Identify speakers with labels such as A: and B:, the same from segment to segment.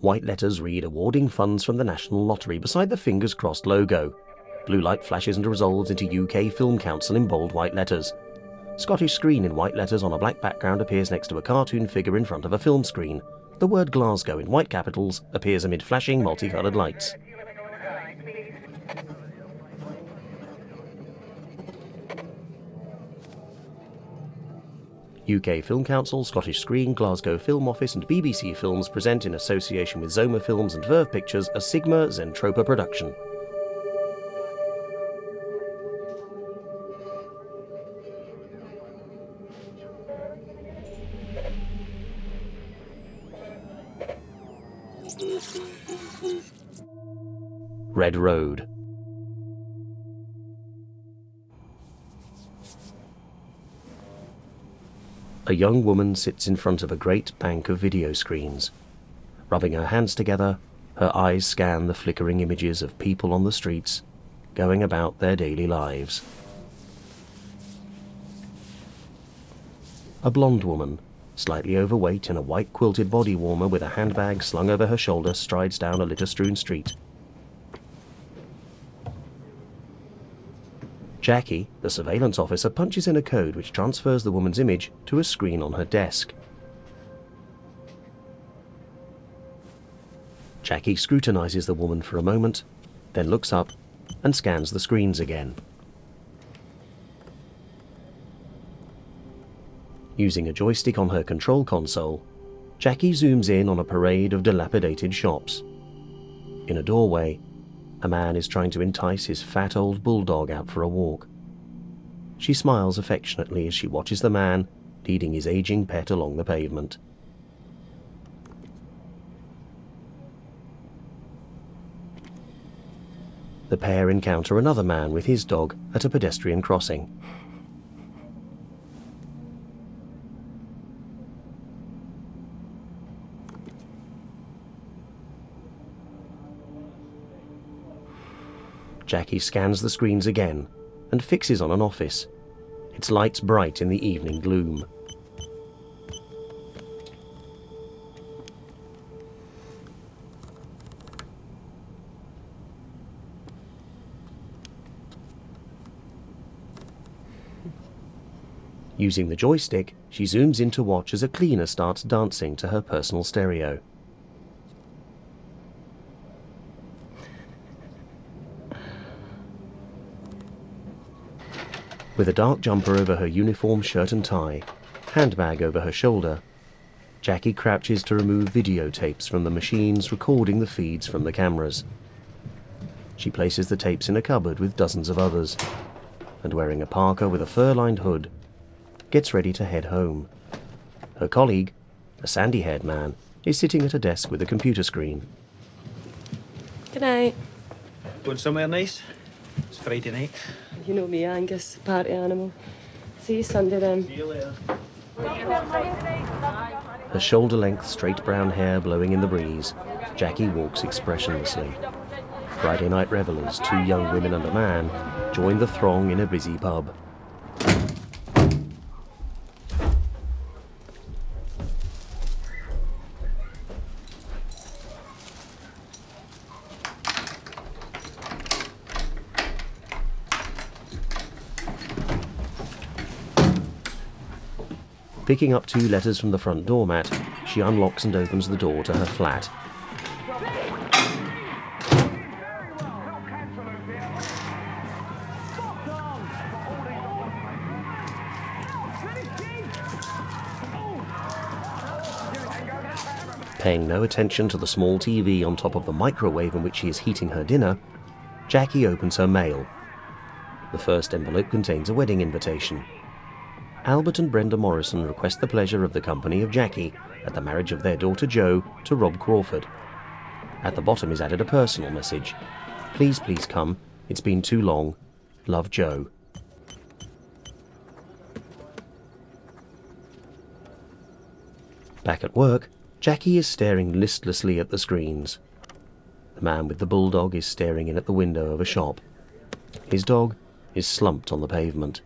A: White letters read awarding funds from the National Lottery beside the fingers crossed logo. Blue light flashes and resolves into UK Film Council in bold white letters. Scottish Screen in white letters on a black background appears next to a cartoon figure in front of a film screen. The word Glasgow in white capitals appears amid flashing multicoloured lights. UK Film Council, Scottish Screen, Glasgow Film Office and BBC Films present in association with Zoma Films and Verve Pictures a Sigma Zentropa production. Red Road. A young woman sits in front of a great bank of video screens. Rubbing her hands together, her eyes scan the flickering images of people on the streets, going about their daily lives. A blonde woman, slightly overweight in a white quilted body warmer with a handbag slung over her shoulder, strides down a litter-strewn street. Jackie, the surveillance officer, punches in a code which transfers the woman's image to a screen on her desk. Jackie scrutinizes the woman for a moment, then looks up and scans the screens again. Using a joystick on her control console, Jackie zooms in on a parade of dilapidated shops. In a doorway, a man is trying to entice his fat old bulldog out for a walk. She smiles affectionately as she watches the man leading his aging pet along the pavement. The pair encounter another man with his dog at a pedestrian crossing. Jackie scans the screens again and fixes on an office, its lights bright in the evening gloom. Using the joystick, she zooms in to watch as a cleaner starts dancing to her personal stereo. With a dark jumper over her uniform shirt and tie, handbag over her shoulder, Jackie crouches to remove videotapes from the machines recording the feeds from the cameras. She places the tapes in a cupboard with dozens of others, and wearing a parka with a fur-lined hood, gets ready to head home. Her colleague, a sandy-haired man, is sitting at a desk with a computer screen.
B: Good night.
C: Going somewhere nice? It's Friday night.
B: You know me, Angus, party animal. See you Sunday then.
C: See you later.
A: Her shoulder-length straight brown hair blowing in the breeze, Jackie walks expressionlessly. Friday night revellers, 2 young women and a man, join the throng in a busy pub. Picking up 2 letters from the front doormat, she unlocks and opens the door to her flat. Paying no attention to the small TV on top of the microwave in which she is heating her dinner, Jackie opens her mail. The first envelope contains a wedding invitation. Albert and Brenda Morrison request the pleasure of the company of Jackie at the marriage of their daughter Jo to Rob Crawford. At the bottom is added a personal message. Please come. It's been too long. Love, Jo. Back at work, Jackie is staring listlessly at the screens. The man with the bulldog is staring in at the window of a shop. His dog is slumped on the pavement.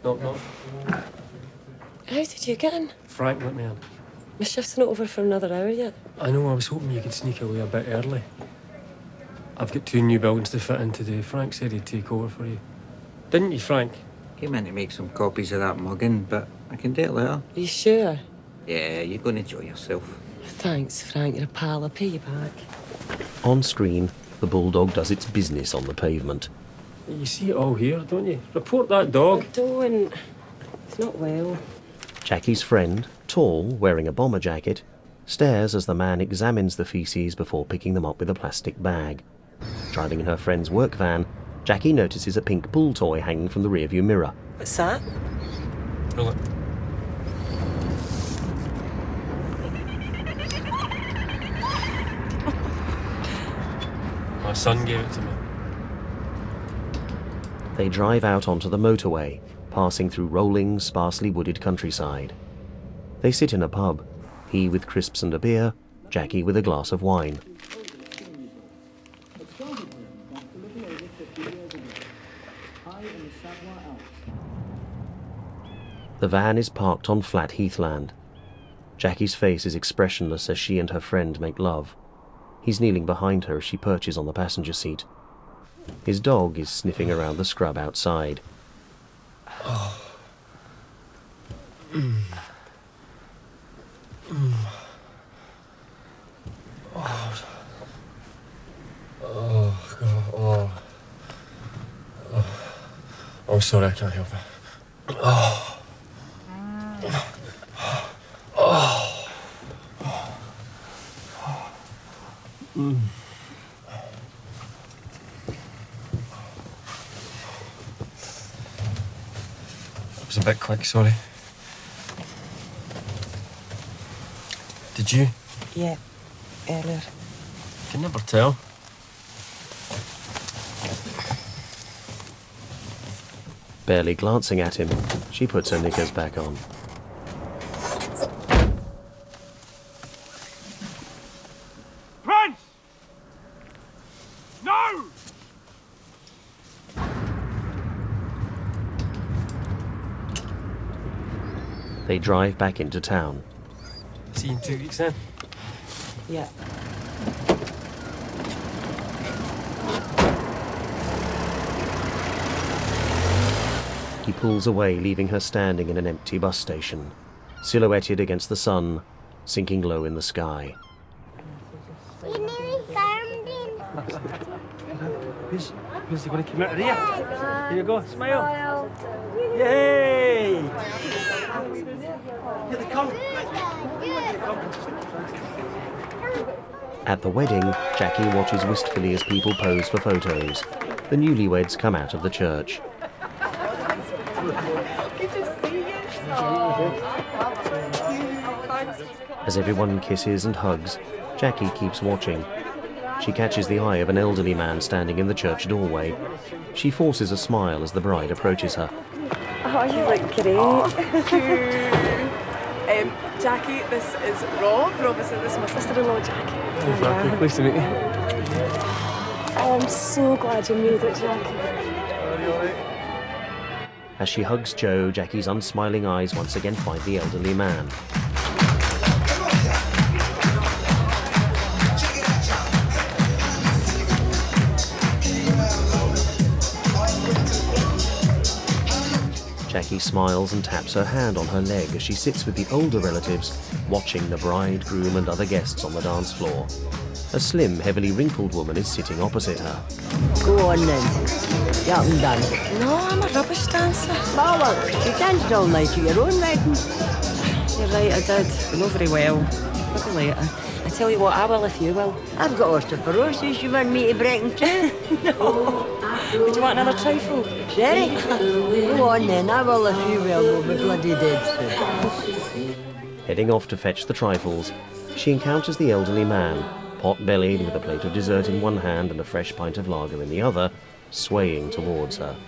D: Knock, knock.
B: How did you get in?
D: Frank let me in.
B: My shift's not over for another hour yet.
D: I know, I was hoping you could sneak away a bit early. I've got 2 new buildings to fit in today. Frank said he'd take over for you. Didn't you, Frank?
E: Came in to make some copies of that mugging, but I can do it later.
B: Are you sure?
E: Yeah, you're going to enjoy yourself.
B: Thanks, Frank. You're a pal. I'll pay you back.
A: On screen, the bulldog does its business on the pavement.
D: You see it all here, don't you? Report that dog.
B: Don't. It's not well.
A: Jackie's friend, tall, wearing a bomber jacket, stares as the man examines the feces before picking them up with a plastic bag. Driving in her friend's work van, Jackie notices a pink pool toy hanging from the rearview mirror.
B: What's that?
D: Pull it. My son gave it to me.
A: They drive out onto the motorway, passing through rolling, sparsely wooded countryside. They sit in a pub, he with crisps and a beer, Jackie with a glass of wine. The van is parked on flat heathland. Jackie's face is expressionless as she and her friend make love. He's kneeling behind her as she perches on the passenger seat. His dog is sniffing around the scrub outside.
D: Oh, sorry, I can't help it. That was a bit quick, sorry. Did you?
B: Yeah, earlier.
D: Can never tell.
A: Barely glancing at him, she puts her knickers back on.
F: Prince! No!
A: They drive back into town.
D: See you in 2 weeks then.
B: Yeah.
A: He pulls away, leaving her standing in an empty bus station, silhouetted against the sun, sinking low in the sky.
G: We nearly found him.
C: Who's he going to come out of there? Here you go, smile. Yay! Here they come.
A: At the wedding, Jackie watches wistfully as people pose for photos. The newlyweds come out of the church. As everyone kisses and hugs, Jackie keeps watching. She catches the eye of an elderly man standing in the church doorway. She forces a smile as the bride approaches her.
B: Oh, you look great.
H: Jackie, this is Rob. Rob is this is my sister-in-law, Jackie.
D: Exactly. Pleased to meet you.
B: Oh, I'm so glad you made it, Jackie.
A: As she hugs Joe, Jackie's unsmiling eyes once again find the elderly man. Jackie smiles and taps her hand on her leg as she sits with the older relatives, watching the bride, groom and other guests on the dance floor. A slim, heavily wrinkled woman is sitting opposite her.
I: Go on then. You haven't done.
B: No, I'm a rubbish dancer.
I: Well, look, you danced all night at your own wedding.
B: You're right, I did. But not very well. Maybe later. I tell you what, I will if you will.
I: I've got osteoporosis. You want me to break too?
B: No. Would you want another trifle?
I: Sherry? Go on then. I will if you will. We'll be bloody dead soon.
A: Heading off to fetch the trifles, she encounters the elderly man, pot-bellied with a plate of dessert in one hand and a fresh pint of lager in the other, swaying towards her.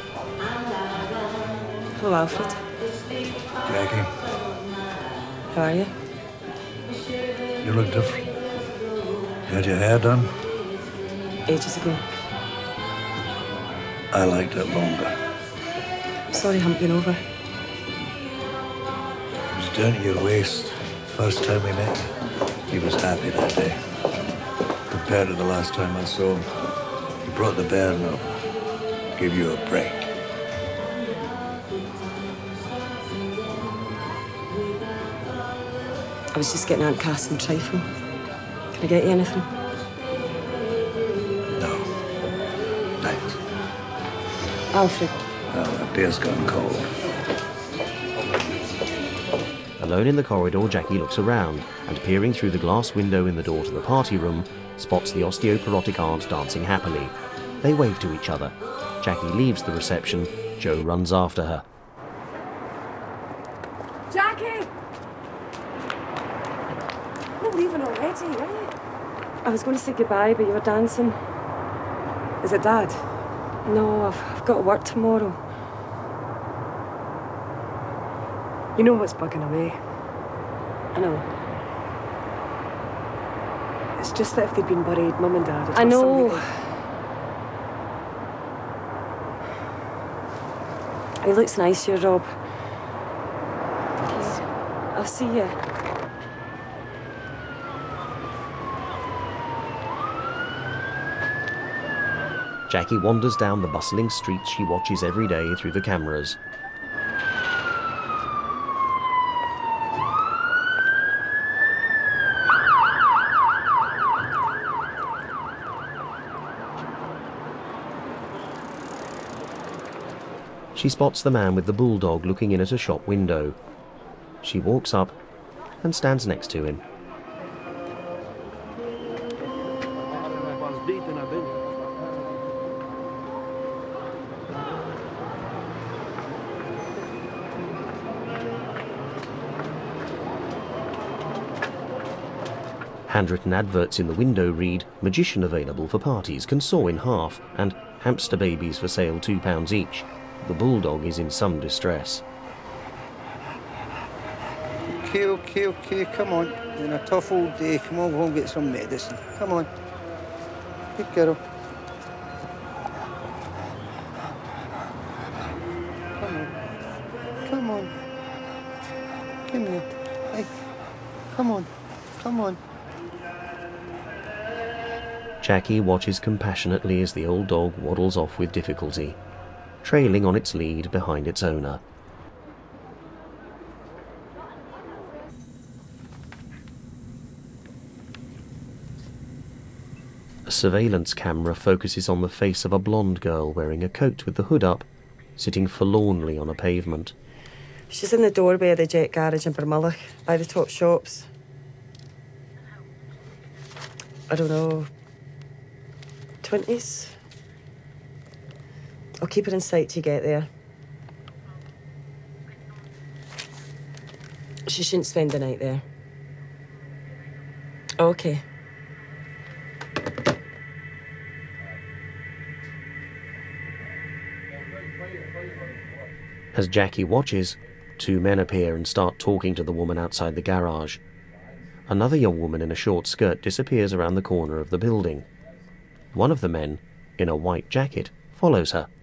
B: Hello, Alfred.
F: Jackie,
B: How are you?
F: you look different. You had your hair done?
B: Ages ago.
F: I liked it longer.
B: Sorry, humping over.
F: It was down to your waist. First time we met you. He was happy that day. Compared to the last time I saw him. He brought the bairn up. Give you a break.
B: I was just getting Aunt Cass some trifle. Can I get you anything?
F: No. Thanks.
B: Alfred.
F: Well, that beer's gone cold.
A: Alone in the corridor, Jackie looks around and, peering through the glass window in the door to the party room, spots the osteoporotic aunt dancing happily. They wave to each other. Jackie leaves the reception. Joe runs after her.
H: Jackie! You're leaving already, are you?
B: I was going to say goodbye, but you were dancing.
H: Is it Dad?
B: No, I've got to work tomorrow.
H: You know what's bugging him, eh?
B: I know.
H: It's just that if they'd been buried, Mum and Dad...
B: I know. He looks nice here, Rob. I'll see you.
A: Jackie wanders down the bustling streets she watches every day through the cameras. She spots the man with the bulldog looking in at a shop window. She walks up and stands next to him. Handwritten adverts in the window read, "Magician available for parties, can saw in half," and "Hamster babies for sale £2 each." The bulldog is in some distress.
E: Okay, come on. It's been a tough old day. Come on, go and get some medicine. Come on. Good girl. Come on. Come here. Hey. Come on.
A: Jackie watches compassionately as the old dog waddles off with difficulty, trailing on its lead behind its owner. A surveillance camera focuses on the face of a blonde girl wearing a coat with the hood up, sitting forlornly on a pavement.
B: She's in the doorway of the Jet Garage in Bermulloch, by the top shops. I don't know, 20s? I'll keep her in sight till you get there. She shouldn't spend the night there. Okay.
A: As Jackie watches, two men appear and start talking to the woman outside the garage. Another young woman in a short skirt disappears around the corner of the building. One of the men, in a white jacket, follows her.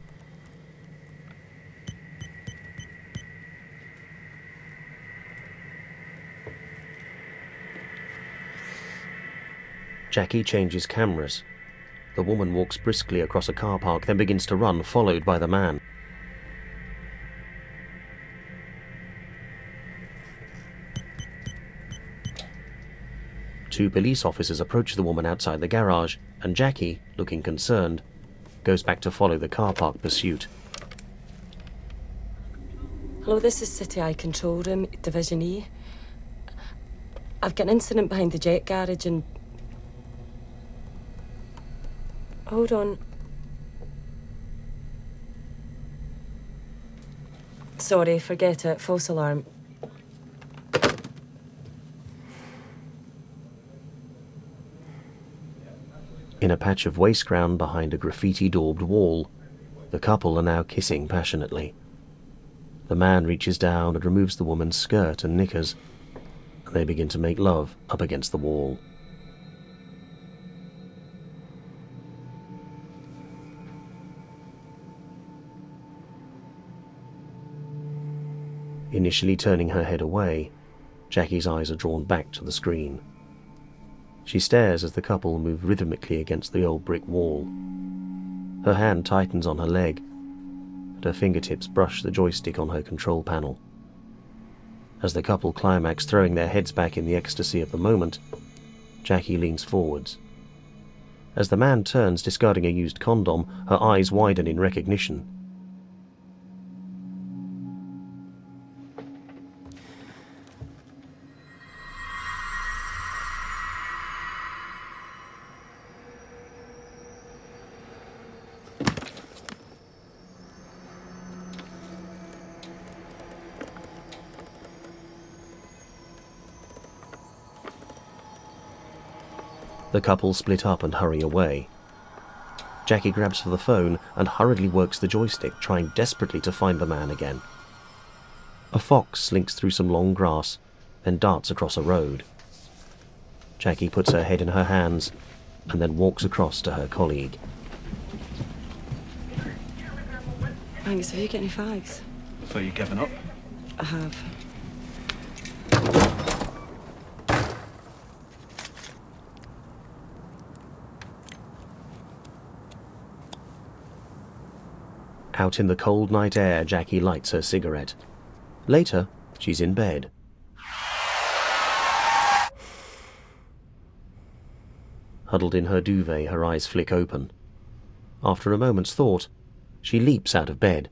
A: Jackie changes cameras. The woman walks briskly across a car park, then begins to run, followed by the man. Two police officers approach the woman outside the garage, and Jackie, looking concerned, goes back to follow the car park pursuit.
B: Hello, this is City Eye Control Room, Division E. I've got an incident behind the Jet Garage and... Hold on. Sorry, forget it. False alarm.
A: In a patch of waste ground behind a graffiti-daubed wall, the couple are now kissing passionately. The man reaches down and removes the woman's skirt and knickers. They begin to make love up against the wall. Initially turning her head away, Jackie's eyes are drawn back to the screen. She stares as the couple move rhythmically against the old brick wall. Her hand tightens on her leg, but her fingertips brush the joystick on her control panel. As the couple climax, throwing their heads back in the ecstasy of the moment, Jackie leans forwards. As the man turns, discarding a used condom, her eyes widen in recognition. The couple split up and hurry away. Jackie grabs for the phone and hurriedly works the joystick, trying desperately to find the man again. A fox slinks through some long grass, then darts across a road. Jackie puts her head in her hands and then walks across to her colleague.
B: Thanks. Have you got any fags?
C: So you given up?
B: I have.
A: Out in the cold night air, Jackie lights her cigarette. Later, she's in bed. Huddled in her duvet, her eyes flick open. After a moment's thought, she leaps out of bed.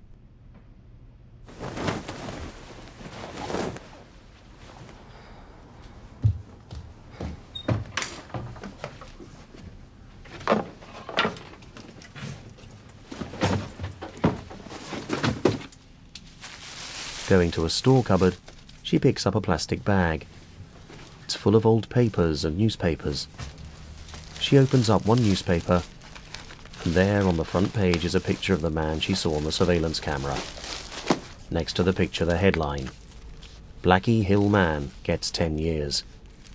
A: Going to a store cupboard, she picks up a plastic bag. It's full of old papers and newspapers. She opens up one newspaper, and there on the front page is a picture of the man she saw on the surveillance camera. Next to the picture, the headline: Blackie Hill Man gets 10 years.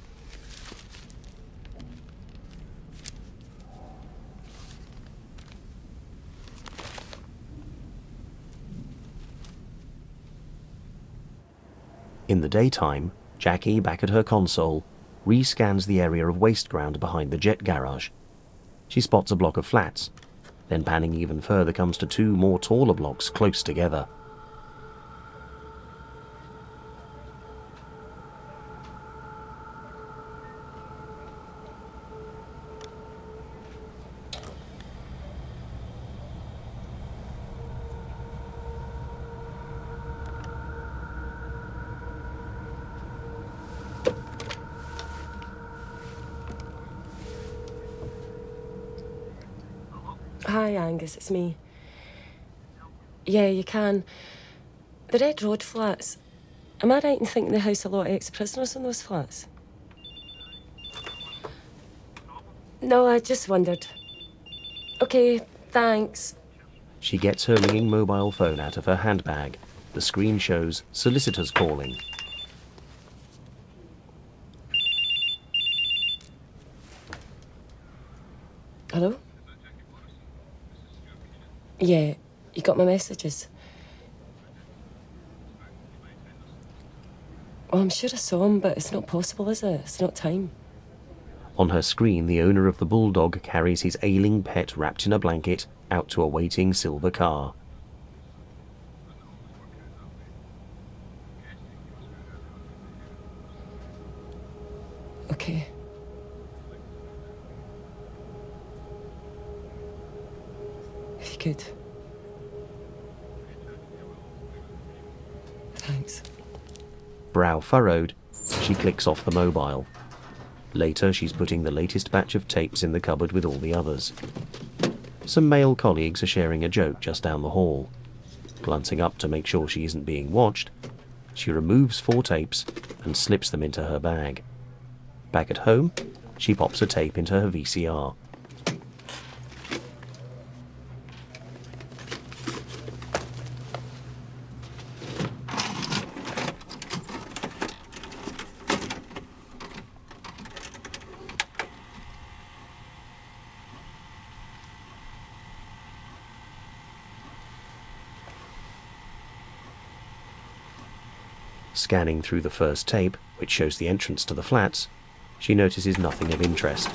A: In the daytime, Jackie, back at her console, rescans the area of waste ground behind the jet garage. She spots a block of flats, then panning even further comes to 2 more taller blocks close together.
B: Hi, Angus, it's me. Yeah, you can. The Red Road flats. Am I right in thinking they house a lot of ex-prisoners in those flats? No, I just wondered. Okay, thanks.
A: She gets her ringing mobile phone out of her handbag. The screen shows solicitors calling.
B: Hello? Yeah, you got my messages? Well, I'm sure I saw him, but it's not possible, is it? It's not time.
A: On her screen, the owner of the bulldog carries his ailing pet wrapped in a blanket out to a waiting silver car.
B: Okay. If you could. Thanks.
A: Brow furrowed, she clicks off the mobile. Later, she's putting the latest batch of tapes in the cupboard with all the others. Some male colleagues are sharing a joke just down the hall. Glancing up to make sure she isn't being watched, she removes 4 tapes and slips them into her bag. Back at home, she pops a tape into her VCR. Scanning through the first tape, which shows the entrance to the flats, she notices nothing of interest.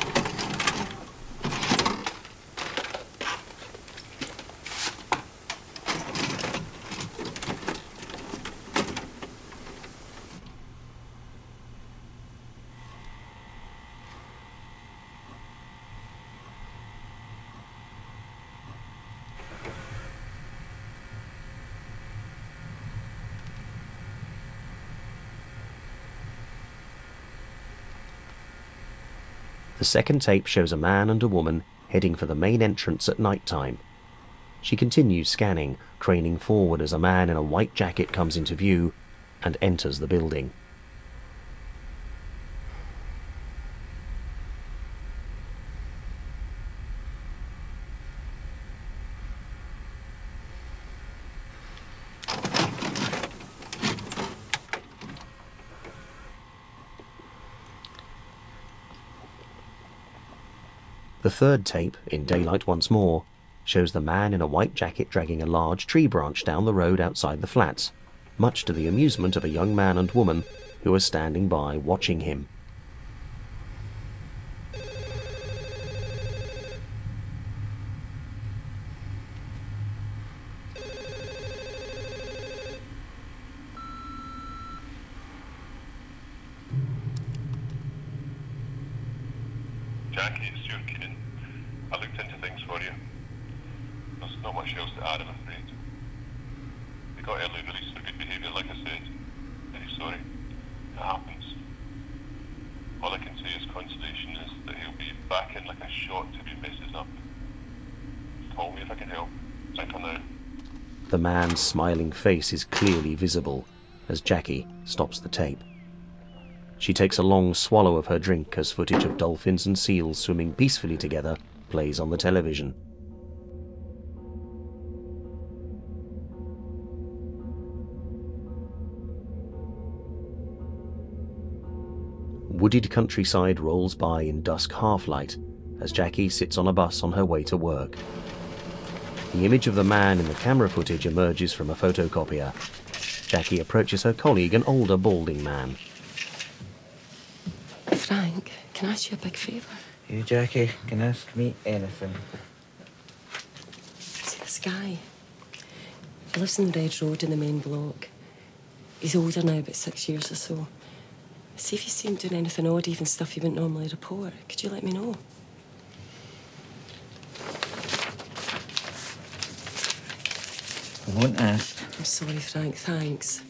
A: The second tape shows a man and a woman heading for the main entrance at night time. She continues scanning, craning forward as a man in a white jacket comes into view and enters the building. The third tape, in daylight once more, shows the man in a white jacket dragging a large tree branch down the road outside the flats, much to the amusement of a young man and woman who are standing by watching him.
J: Jackie, it's Stuart Keenan. I looked into things for you. There's not much else to add, I'm afraid. We got early release for good behaviour, like I said. Very sorry. It happens. All I can say as consolation is that he'll be back in like a shot if he messes up. Call me if I can help. Bye for now.
A: The man's smiling face is clearly visible as Jackie stops the tape. She takes a long swallow of her drink as footage of dolphins and seals swimming peacefully together plays on the television. Wooded countryside rolls by in dusk half-light as Jackie sits on a bus on her way to work. The image of the man in the camera footage emerges from a photocopier. Jackie approaches her colleague, an older, balding man.
B: Frank, can I ask you a big favour?
K: You, Jackie, can ask me anything.
B: See this guy? He lives in the Red Road in the main block. He's older now, about 6 years or so. See if you see him doing anything odd, even stuff you wouldn't normally report. Could you let me know?
K: I won't ask.
B: I'm sorry, Frank, thanks.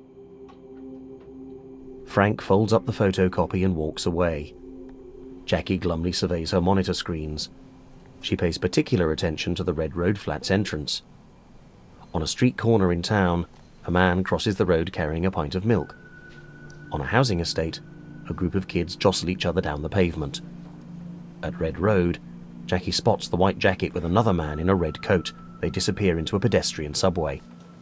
A: Frank folds up the photocopy and walks away. Jackie glumly surveys her monitor screens. She pays particular attention to the Red Road Flats entrance. On a street corner in town, a man crosses the road carrying a pint of milk. On a housing estate, a group of kids jostle each other down the pavement. At Red Road, Jackie spots the white jacket with another man in a red coat. They disappear into a pedestrian subway.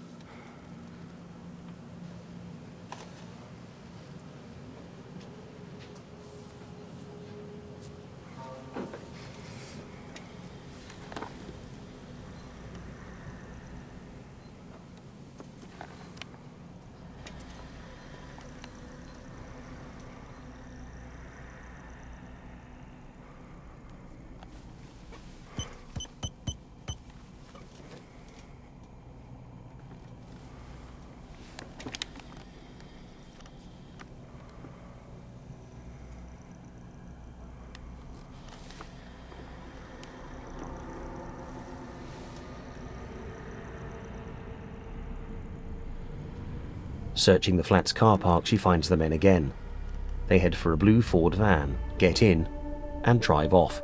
A: Searching the flat's car park, she finds the men again. They head for a blue Ford van, get in, and drive off.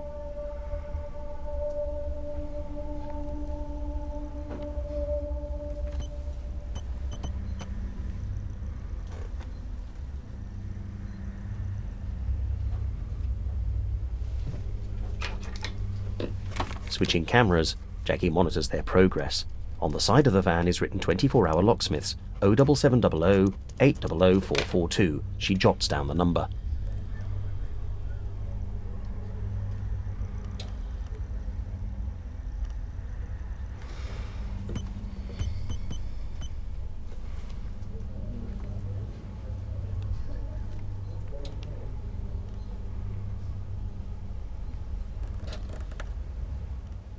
A: Switching cameras, Jackie monitors their progress. On the side of the van is written 24-hour locksmiths, 07700 800 442. She jots down the number.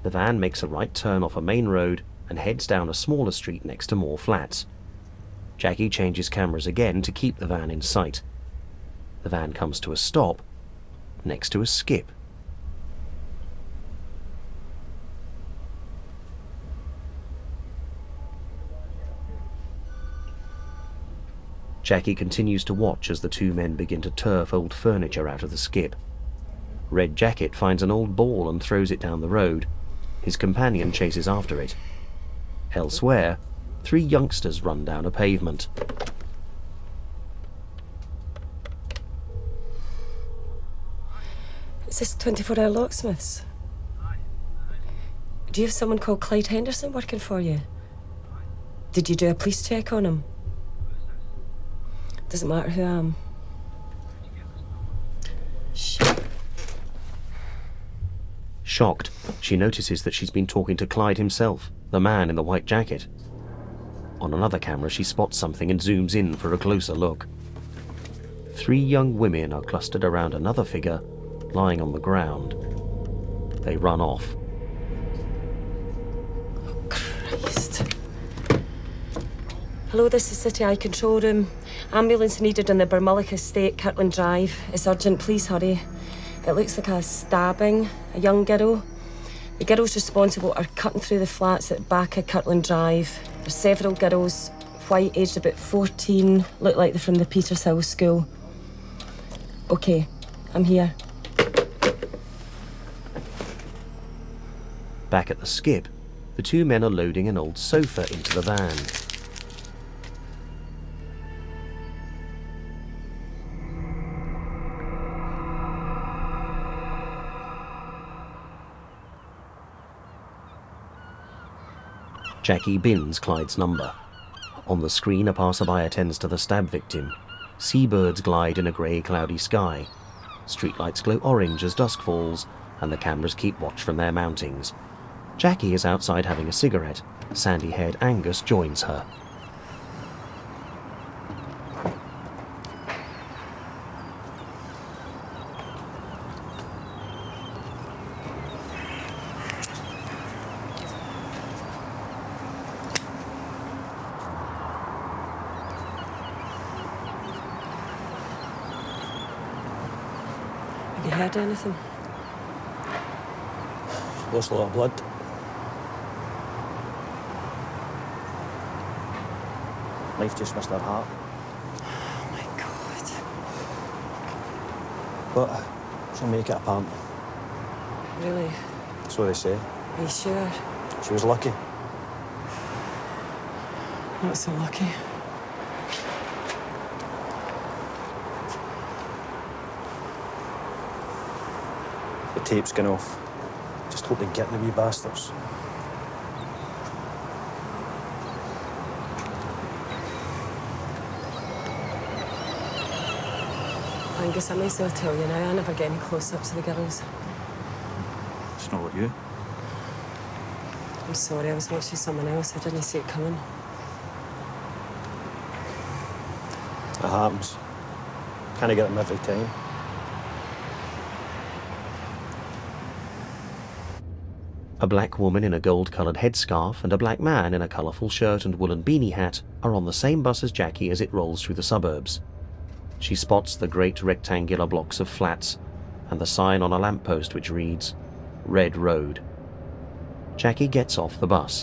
A: The van makes a right turn off a main road and heads down a smaller street next to more flats. Jackie changes cameras again to keep the van in sight. The van comes to a stop next to a skip. Jackie continues to watch as the two men begin to turf old furniture out of the skip. Red Jacket finds an old ball and throws it down the road. His companion chases after it. Elsewhere, 3 youngsters run down a pavement.
B: Is this 24-hour locksmiths? Do you have someone called Clyde Henderson working for you? Did you do a police check on him? Doesn't matter who I am. Shh.
A: Shocked, she notices that she's been talking to Clyde himself, the man in the white jacket. On another camera, she spots something and zooms in for a closer look. 3 young women are clustered around another figure lying on the ground. They run off.
B: Oh, Christ. Hello, this is City Eye Control Room. Ambulance needed on the Bermulloch Estate, Kirtland Drive. It's urgent, please hurry. It looks like a stabbing, a young girl. The girls responsible are cutting through the flats at the back of Kirtland Drive. There's several girls, white, aged about 14, look like they're from the Petershill School. Okay, I'm here.
A: Back at the skip, the 2 men are loading an old sofa into the van. Jackie bins Clyde's number. On the screen, a passerby attends to the stab victim. Seabirds glide in a grey, cloudy sky. Streetlights glow orange as dusk falls, and the cameras keep watch from their mountings. Jackie is outside having a cigarette. Sandy-haired Angus joins her.
B: Have you heard anything?
C: Lost a lot of blood. Life just missed her heart.
B: Oh, my God.
C: But she'll make it apparently.
B: Really?
C: So they say.
B: Are you sure?
C: She was lucky.
B: Not so lucky.
C: The tape's gone off. Just hope they get the wee bastards.
B: Angus, I may as well tell you now, I never get any close-ups of the girls.
F: It's not what you.
B: I'm sorry, I was watching someone else. I didn't see it coming.
C: It happens. Can't get them every time.
A: A black woman in a gold-coloured headscarf and a black man in a colourful shirt and woolen beanie hat are on the same bus as Jackie as it rolls through the suburbs. She spots the great rectangular blocks of flats and the sign on a lamppost which reads, Red Road. Jackie gets off the bus.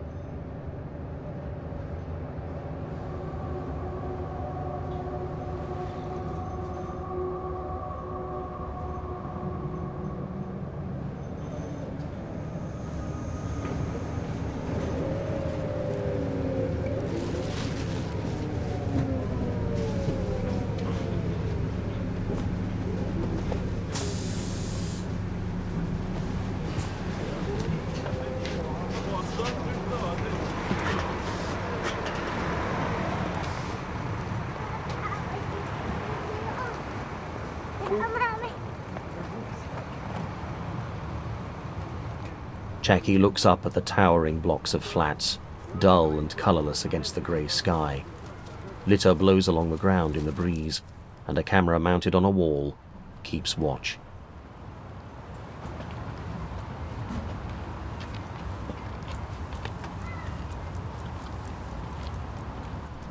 A: Jackie looks up at the towering blocks of flats, dull and colourless against the grey sky. Litter blows along the ground in the breeze, and a camera mounted on a wall keeps watch.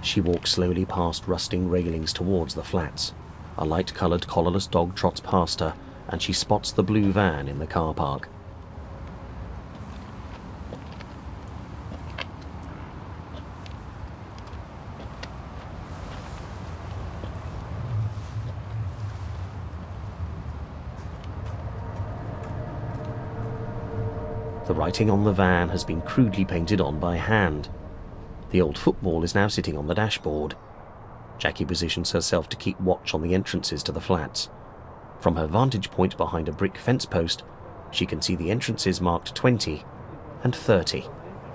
A: She walks slowly past rusting railings towards the flats. A light-coloured collarless dog trots past her, and she spots the blue van in the car park. The writing on the van has been crudely painted on by hand. The old football is now sitting on the dashboard. Jackie positions herself to keep watch on the entrances to the flats. From her vantage point behind a brick fence post, she can see the entrances marked 20 and 30.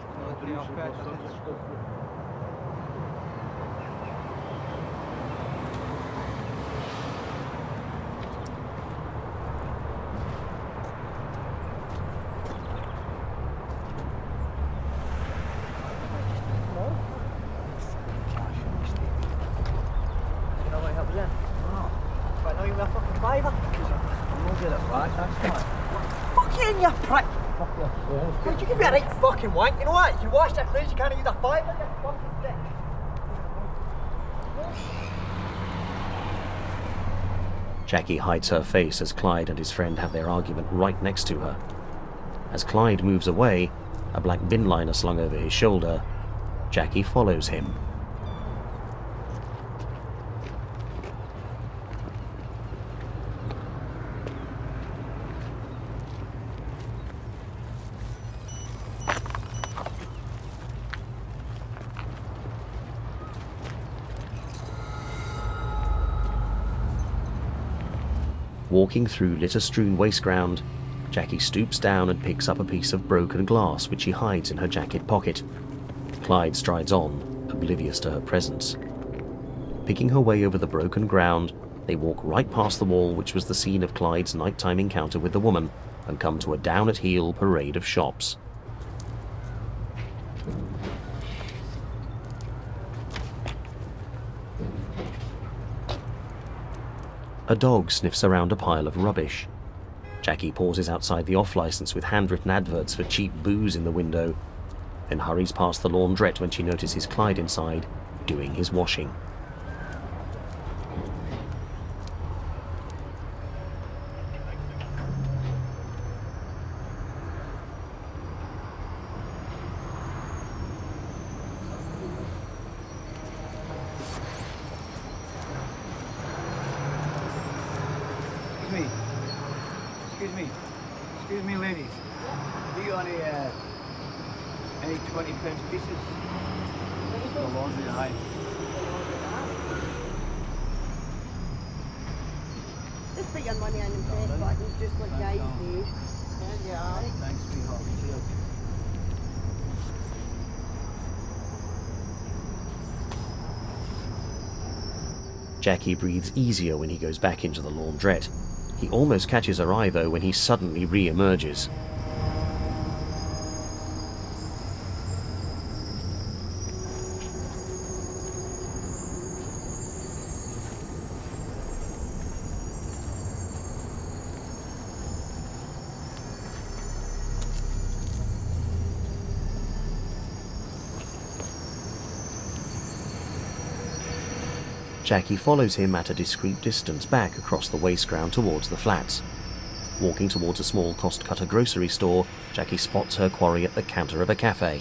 L: Could you give me a right fucking wank? You know what? If you wash that clothes, you can't use a fiver, you fucking dick.
A: Jackie hides her face as Clyde and his friend have their argument right next to her. As Clyde moves away, a black bin liner slung over his shoulder, Jackie follows him. Walking through litter-strewn waste ground, Jackie stoops down and picks up a piece of broken glass which she hides in her jacket pocket. Clyde strides on, oblivious to her presence. Picking her way over the broken ground, they walk right past the wall which was the scene of Clyde's nighttime encounter with the woman and come to a down-at-heel parade of shops. A dog sniffs around a pile of rubbish. Jackie pauses outside the off-licence with handwritten adverts for cheap booze in the window, then hurries past the laundrette when she notices Clyde inside, doing his washing.
E: Excuse me, ladies. Do you got any 20-pence pieces? The laundry high.
I: Just put your money in the press buttons, just like guys do. There you are.
E: Thanks, sweetheart. Cheers.
A: Jackie breathes easier when he goes back into the laundrette. He almost catches her eye, though, when he suddenly re-emerges. Jackie follows him at a discreet distance back across the waste ground towards the flats. Walking towards a small cost-cutter grocery store, Jackie spots her quarry at the counter of a cafe.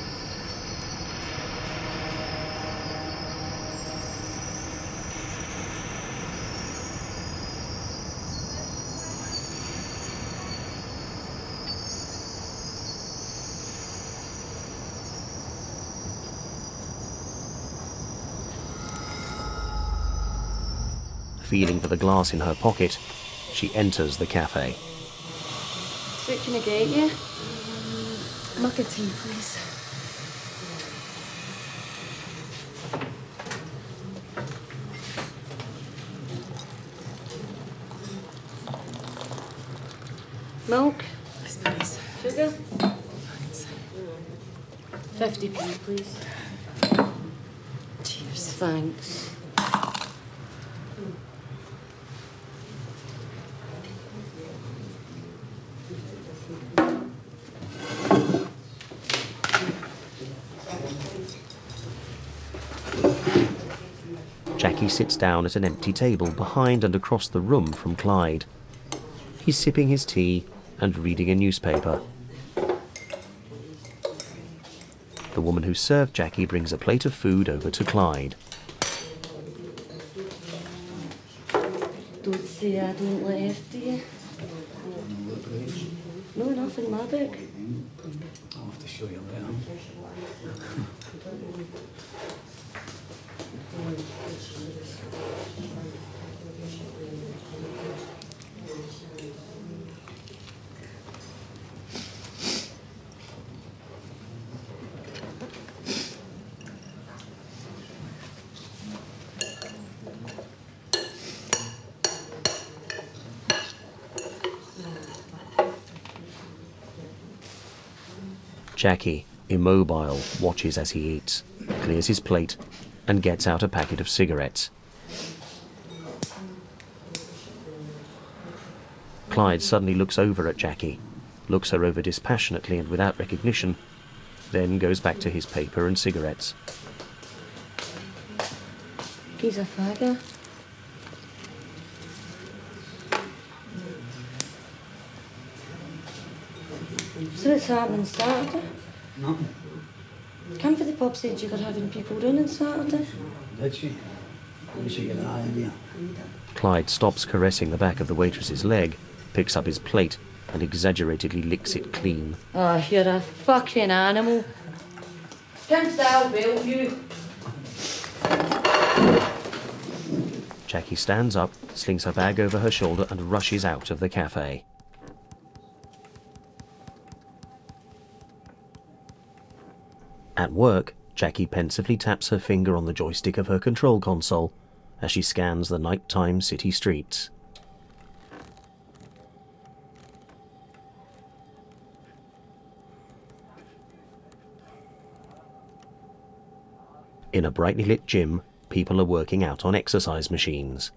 A: Feeling for the glass in her pocket, she enters the cafe.
B: So can I get you? Mug of tea, please. Milk? Yes, please. Sugar? Thanks. 50p, please. Cheers. Thanks.
A: Jackie sits down at an empty table behind and across the room from Clyde. He's sipping his tea and reading a newspaper. The woman who served Jackie brings a plate of food over to Clyde.
M: Don't say I don't look after you. No, nothing, my book.
C: I'll have to show you later.
A: Jackie, immobile, watches as he eats, clears his plate, and gets out a packet of cigarettes. Clyde suddenly looks over at Jackie, looks her over dispassionately and without recognition, then goes back to his paper and cigarettes.
M: He's a fagger. So what's happening Saturday?
C: Nothing.
M: Come for the pub said you were having people running Saturday.
C: Did she? Did she get that idea?
A: Clyde stops caressing the back of the waitress's leg, picks up his plate, and exaggeratedly licks it clean.
M: Oh, you're a fucking animal. Can't style, Bill, you.
A: Jackie stands up, slings her bag over her shoulder, and rushes out of the cafe. At work, Jackie pensively taps her finger on the joystick of her control console as she scans the nighttime city streets. In a brightly lit gym, people are working out on exercise machines.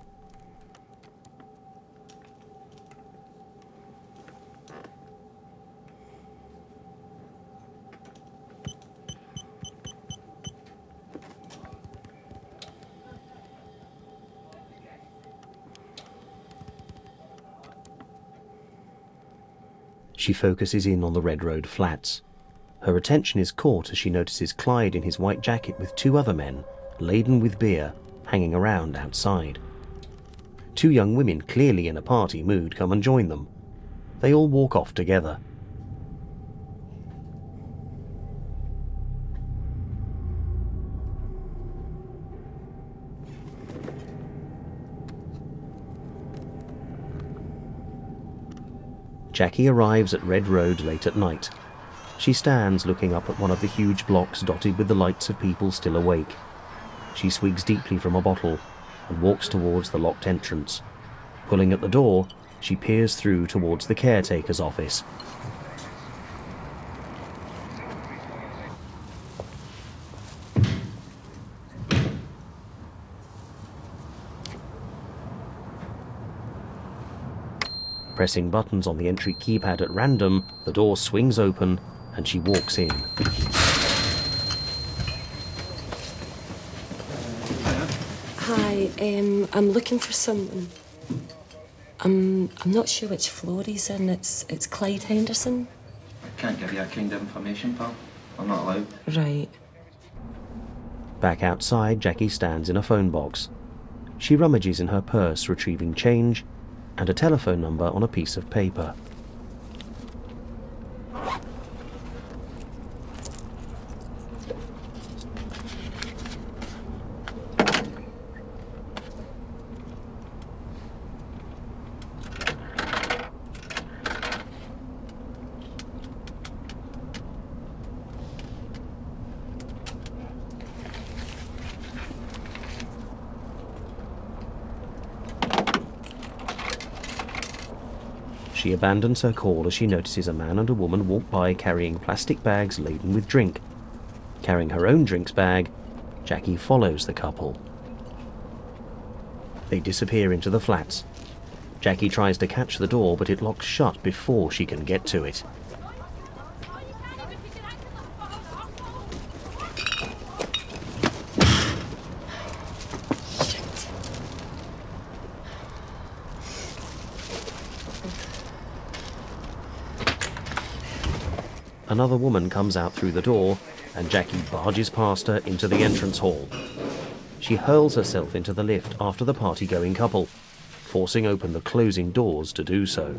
A: She focuses in on the Red Road flats. Her attention is caught as she notices Clyde in his white jacket with two other men, laden with beer, hanging around outside. Two young women, clearly in a party mood, come and join them. They all walk off together. Jackie arrives at Red Road late at night. She stands looking up at one of the huge blocks dotted with the lights of people still awake. She swigs deeply from a bottle and walks towards the locked entrance. Pulling at the door, she peers through towards the caretaker's office. Pressing buttons on the entry keypad at random, the door swings open and she walks in.
B: Hi, I'm looking for someone. I'm not sure which floor he's in. It's Clyde Henderson.
K: I can't give you that kind of information, pal. I'm not allowed.
B: Right.
A: Back outside, Jackie stands in a phone box. She rummages in her purse, retrieving change and a telephone number on a piece of paper. She abandons her call as she notices a man and a woman walk by carrying plastic bags laden with drink. Carrying her own drinks bag, Jackie follows the couple. They disappear into the flats. Jackie tries to catch the door, but it locks shut before she can get to it. Another woman comes out through the door, and Jackie barges past her into the entrance hall. She hurls herself into the lift after the party-going couple, forcing open the closing doors to do so.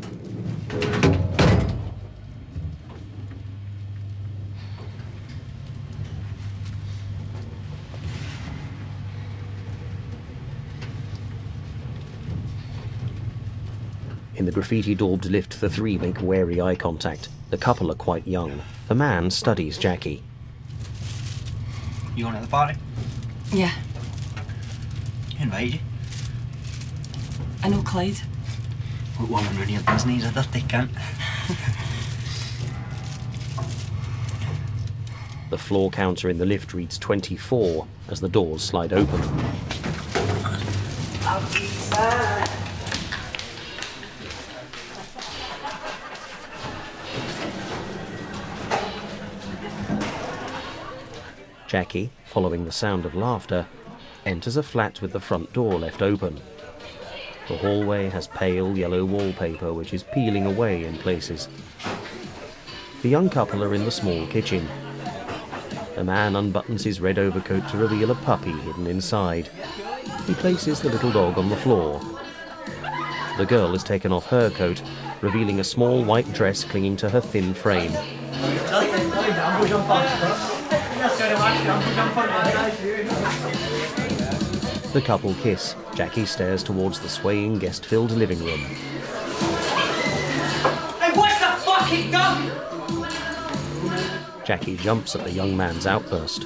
A: In the graffiti-daubed lift, the three make wary eye contact. The couple are quite young. The man studies Jackie.
L: You going to the party?
B: Yeah.
L: Who invited you?
B: I know Clyde.
L: What woman running your business? A dirty cunt.
A: The floor counter in the lift reads 24 as the doors slide open. Jackie, following the sound of laughter, enters a flat with the front door left open. The hallway has pale yellow wallpaper which is peeling away in places. The young couple are in the small kitchen. The man unbuttons his red overcoat to reveal a puppy hidden inside. He places the little dog on the floor. The girl has taken off her coat, revealing a small white dress clinging to her thin frame. The couple kiss. Jackie stares towards the swaying, guest-filled living room.
L: Hey, what's the fucking gun?
A: Jackie jumps at the young man's outburst.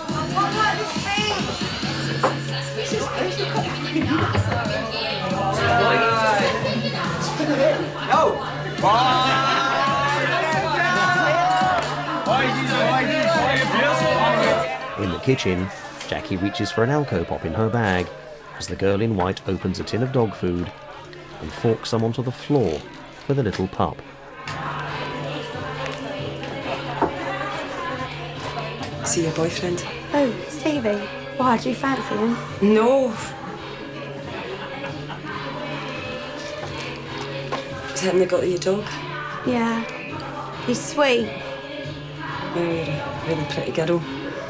A: In the kitchen, Jackie reaches for an Alco-Pop in her bag as the girl in white opens a tin of dog food and forks some onto the floor for the little pup.
B: See your boyfriend?
N: Oh, Stevie. Why, do you fancy him?
B: No. Is that him that got your dog?
N: Yeah. He's sweet.
B: Oh, you're a really pretty girl.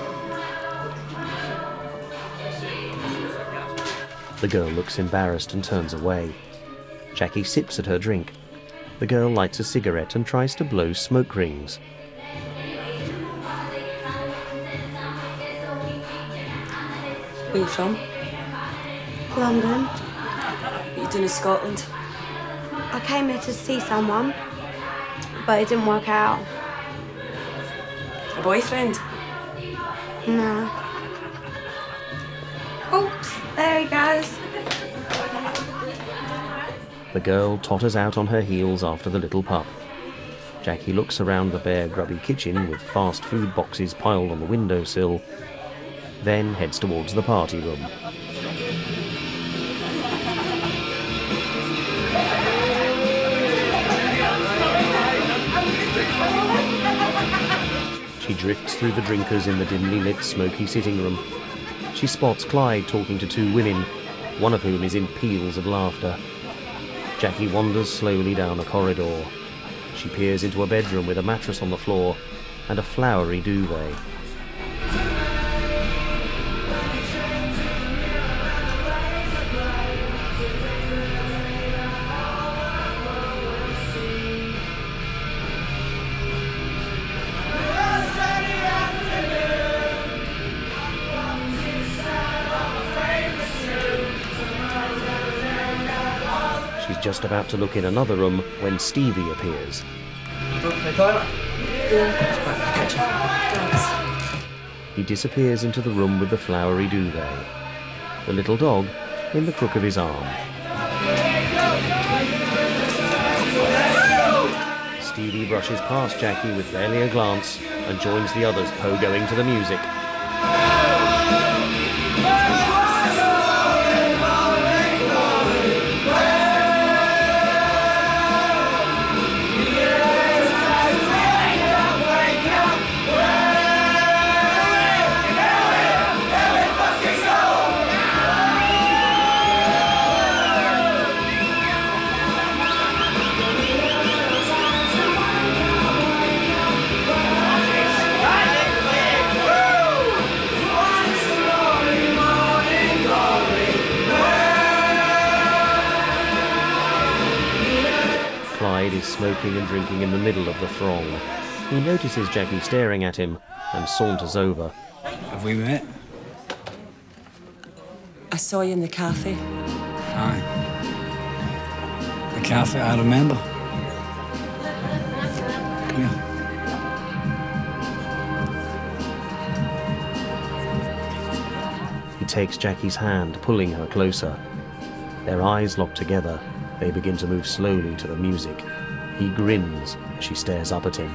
A: The girl looks embarrassed and turns away. Jackie sips at her drink. The girl lights a cigarette and tries to blow smoke rings.
B: Where are you from?
N: London.
B: What are you doing in Scotland?
N: I came here to see someone, but it didn't work out.
B: A boyfriend?
N: No. Oops, there he goes.
A: The girl totters out on her heels after the little pup. Jackie looks around the bare, grubby kitchen with fast food boxes piled on the windowsill, then heads towards the party room. She drifts through the drinkers in the dimly lit, smoky sitting room. She spots Clyde talking to two women, one of whom is in peals of laughter. Jackie wanders slowly down a corridor. She peers into a bedroom with a mattress on the floor and a flowery duvet. Just about to look in another room when Stevie appears. He disappears into the room with the flowery duvet. The little dog in the crook of his arm. Stevie brushes past Jackie with barely a glance and joins the others pogoing to the music. smoking and drinking in the middle of the throng. He notices Jackie staring at him and saunters over.
O: Have we met?
B: I saw you in the cafe.
O: Aye. The cafe, I remember. Come here.
A: He takes Jackie's hand, pulling her closer. Their eyes lock together. They begin to move slowly to the music. He grins as she stares up at him.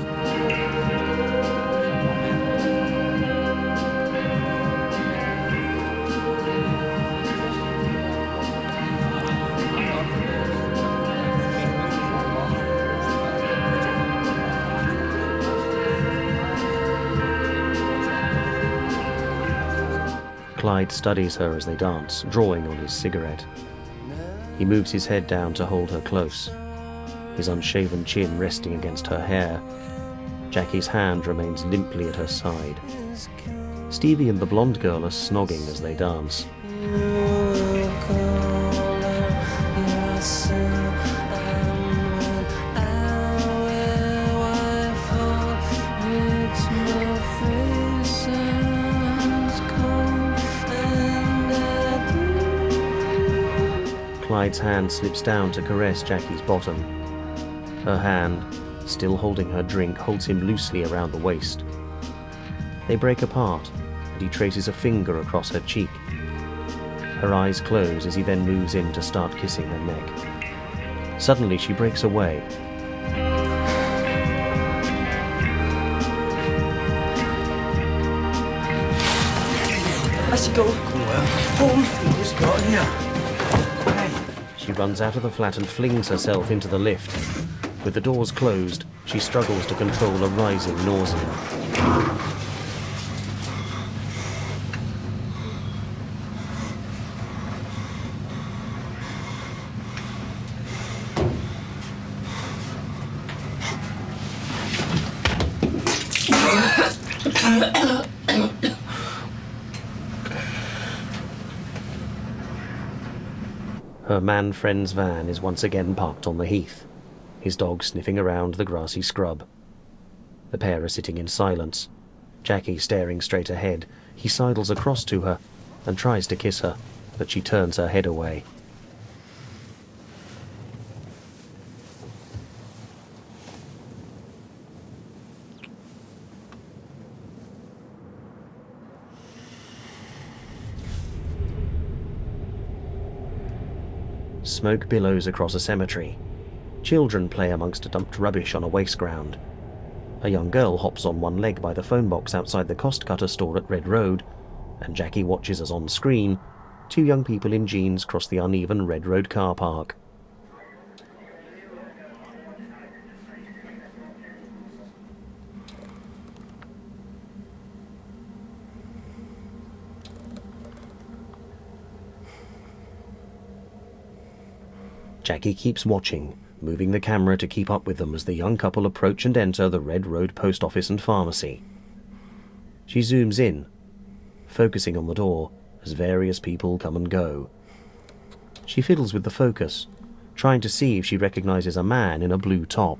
A: Clyde studies her as they dance, drawing on his cigarette. He moves his head down to hold her close, his unshaven chin resting against her hair. Jackie's hand remains limply at her side. Stevie and the blonde girl are snogging as they dance. Clyde's hand slips down to caress Jackie's bottom. Her hand, still holding her drink, holds him loosely around the waist. They break apart, and he traces a finger across her cheek. Her eyes close as he then moves in to start kissing her neck. Suddenly she breaks away.
B: I should go. Home.
O: We just got here.
A: She runs out of the flat and flings herself into the lift. With the doors closed, she struggles to control a rising nausea. Her man friend's van is once again parked on the heath, his dog sniffing around the grassy scrub. The pair are sitting in silence, Jackie staring straight ahead. He sidles across to her and tries to kiss her, but she turns her head away. Smoke billows across a cemetery. Children play amongst dumped rubbish on a waste ground. A young girl hops on one leg by the phone box outside the cost cutter store at Red Road, and Jackie watches as on screen, two young people in jeans cross the uneven Red Road car park. Jackie keeps watching, moving the camera to keep up with them as the young couple approach and enter the Red Road post office and pharmacy. She zooms in, focusing on the door as various people come and go. She fiddles with the focus, trying to see if she recognizes a man in a blue top.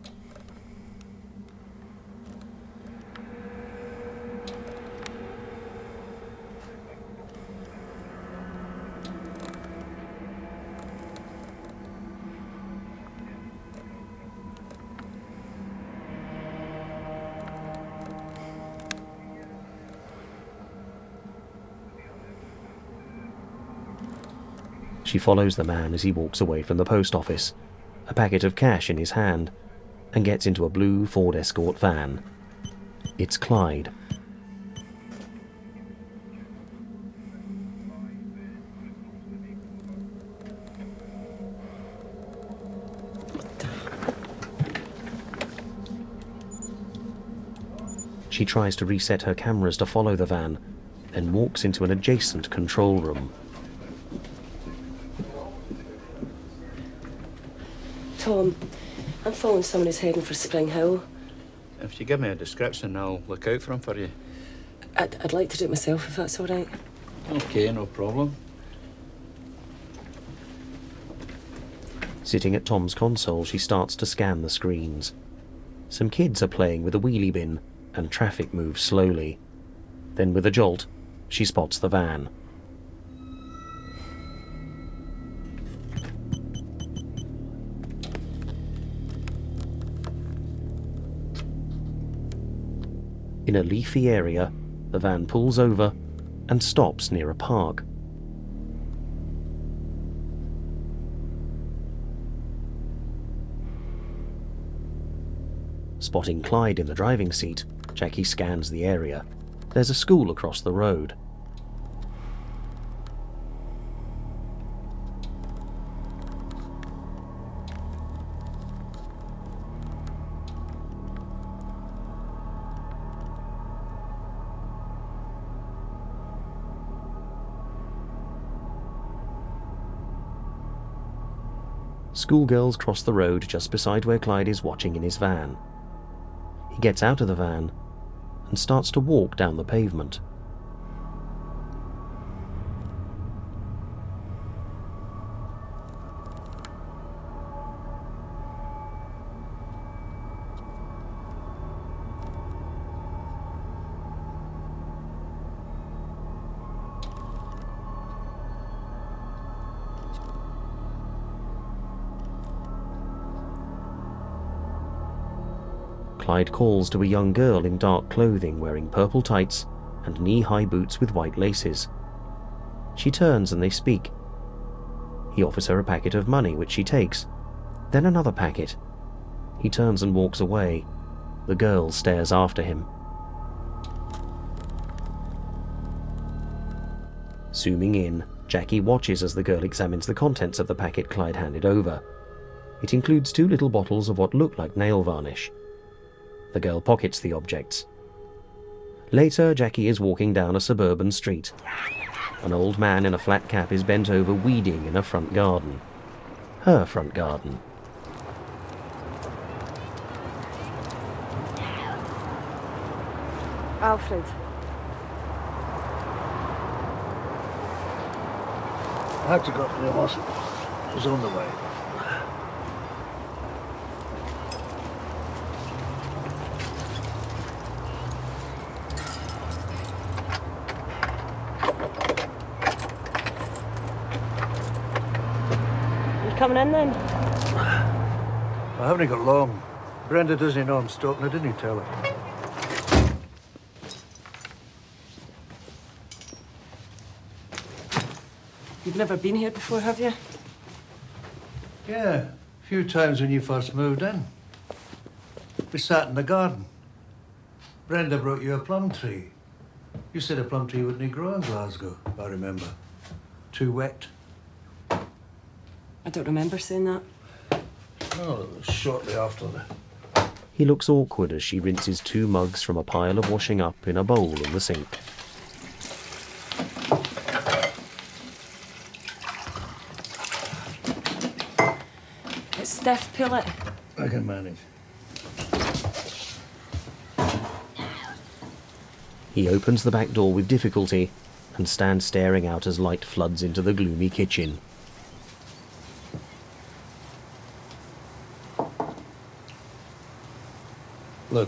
A: She follows the man as he walks away from the post office, a packet of cash in his hand, and gets into a blue Ford Escort van. It's Clyde. She tries to reset her cameras to follow the van, then walks into an adjacent control room.
B: Tom, I'm following someone who's heading for Spring Hill.
P: If you give me a description, I'll look out for him for you.
B: I'd like to do it myself, if that's all right.
P: Okay, no problem.
A: Sitting at Tom's console, she starts to scan the screens. Some kids are playing with a wheelie bin, and traffic moves slowly. Then with a jolt, she spots the van. In a leafy area, the van pulls over and stops near a park. Spotting Clyde in the driving seat, Jackie scans the area. There's a school across the road. Schoolgirls cross the road just beside where Clyde is watching in his van. He gets out of the van and starts to walk down the pavement. Clyde calls to a young girl in dark clothing wearing purple tights and knee-high boots with white laces. She turns and they speak. He offers her a packet of money, which she takes. Then another packet. He turns and walks away. The girl stares after him. Zooming in, Jackie watches as the girl examines the contents of the packet Clyde handed over. It includes 2 little bottles of what look like nail varnish. The girl pockets the objects. Later, Jackie is walking down a suburban street. An old man in a flat cap is bent over weeding in a front garden. Her front garden.
Q: Alfred.
F: I had to go to the hospital. It was on the way.
Q: Coming in then?
F: I haven't got long. Brenda doesn't know I'm stopping. I didn't tell her.
B: You've never been here before, have you?
F: Yeah, a few times when you first moved in. We sat in the garden. Brenda brought you a plum tree. You said a plum tree wouldn't grow in Glasgow, if I remember. Too wet.
B: I don't remember saying that.
F: Oh, it was shortly after the...
A: He looks awkward as she rinses 2 mugs from a pile of washing up in a bowl in the sink.
B: It's stiff, pull it.
F: I can manage.
A: He opens the back door with difficulty and stands staring out as light floods into the gloomy kitchen.
F: Look,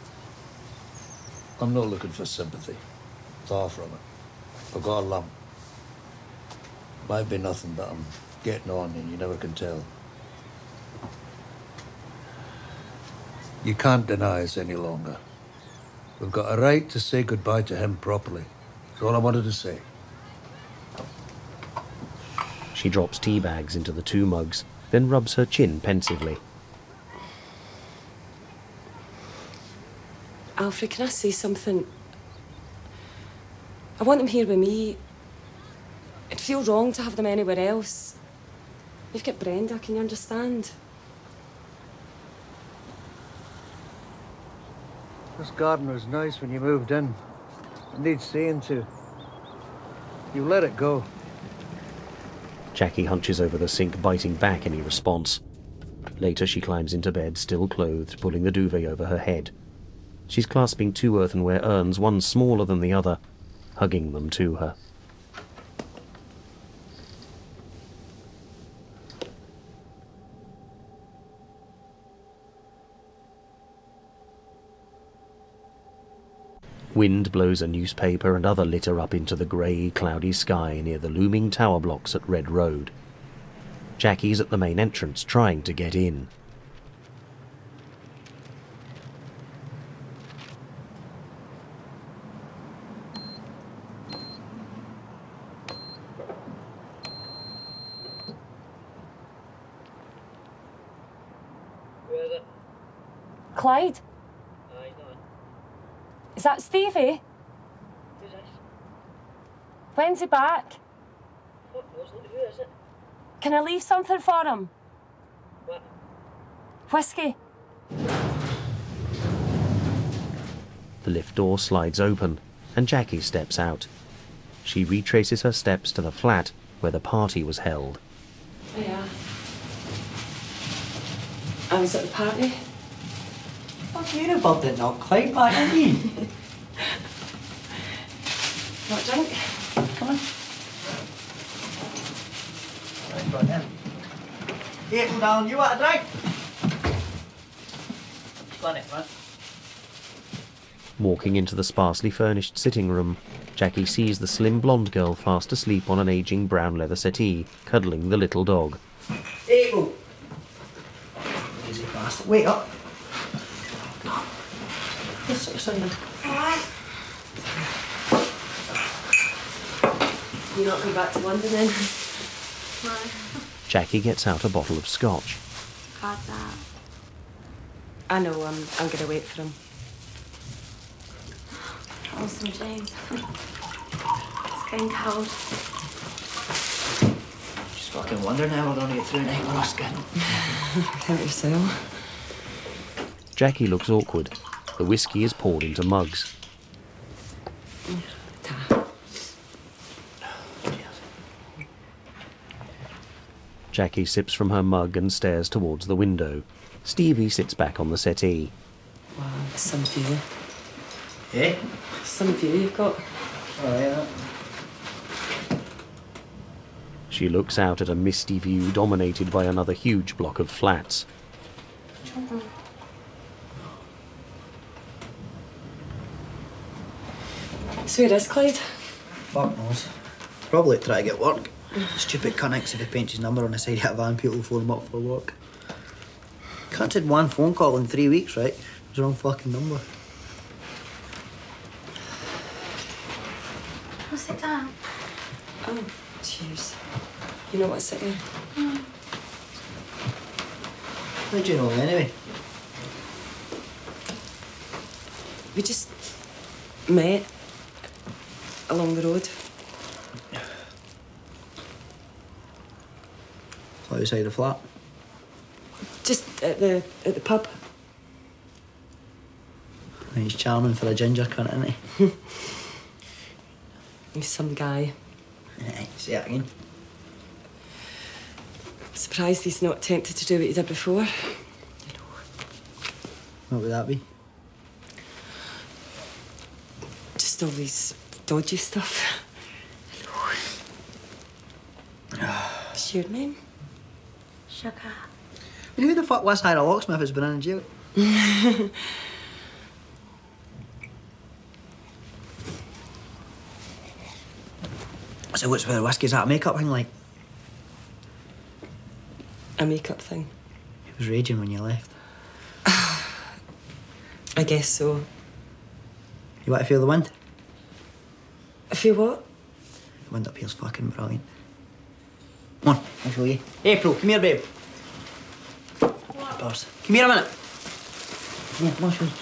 F: I'm not looking for sympathy. Far from it. I've got a lump. Might be nothing, but I'm getting on and you never can tell. You can't deny us any longer. We've got a right to say goodbye to him properly. That's all I wanted to say.
A: She drops tea bags into the 2 mugs, then rubs her chin pensively.
B: Alfred, can I say something? I want them here with me. It'd feel wrong to have them anywhere else. You've got Brenda, can you understand?
F: This garden was nice when you moved in. It needs seeing to. You let it go.
A: Jackie hunches over the sink, biting back any response. Later, she climbs into bed, still clothed, pulling the duvet over her head. She's clasping 2 earthenware urns, one smaller than the other, hugging them to her. Wind blows a newspaper and other litter up into the grey, cloudy sky near the looming tower blocks at Red Road. Jackie's at the main entrance trying to get in.
B: Clyde? Is that Stevie? When's he back?
I: Who is it?
B: Can I leave something for him?
I: What?
B: Whiskey.
A: The lift door slides open, and Jackie steps out. She retraces her steps to the flat where the party was held.
B: Oh, yeah. I was at the party.
L: Fuck, you're involved in not quite back, aren't you?
B: What drink?
L: Come on. Right, go on then. April, darling, you want a drink? Go on, man.
A: Walking into the sparsely furnished sitting room, Jackie sees the slim blonde girl fast asleep on an aging brown leather settee, cuddling the little dog.
L: April! Easy, bastard. Wake up. Let's sort of something.
B: You're not going back to London then?
N: No.
A: Jackie gets out a bottle of scotch.
N: Had that.
B: I know, I'm going to wait for him.
N: Awesome, James. It's getting cold.
L: Just fucking wondering how we're going to get through night Ruskin.
B: Count yourself.
A: Jackie looks awkward. The whiskey is poured into mugs. Jackie sips from her mug and stares towards the window. Stevie sits back on the settee.
B: Wow, some view.
L: Eh?
B: Some view you've got.
L: Oh, yeah.
A: She looks out at a misty view dominated by another huge block of flats.
B: So it is, Clyde?
L: Fuck knows. Probably try to get work. Stupid cunnings, if he paints his number on the side of a van, people will phone him up for work. Cunt had one phone call in 3 weeks, right? It was the wrong fucking number.
N: I'll sit down.
B: Oh, cheers. You know what's it here?
L: How'd you know anyway?
B: We just met along the road.
L: Outside the flat?
B: Just at the pub.
L: He's charming for a ginger cunt, isn't he?
B: He's some guy.
L: Say that again.
B: Surprised he's not tempted to do what he did before.
L: What would that be?
B: Just all these dodgy stuff. What's your name?
N: Sugar.
L: I mean, who the fuck was Ira Locksmith has been in jail? So what's with the whiskey? Is that a makeup thing, like?
B: A makeup thing?
L: He was raging when you left.
B: I guess so.
L: You want to feel the wind?
B: I feel what?
L: The wind up here's fucking brilliant. Come on, I'll show you. April, come here, babe. What? Boss. Come here a minute. Yeah, come on, show you.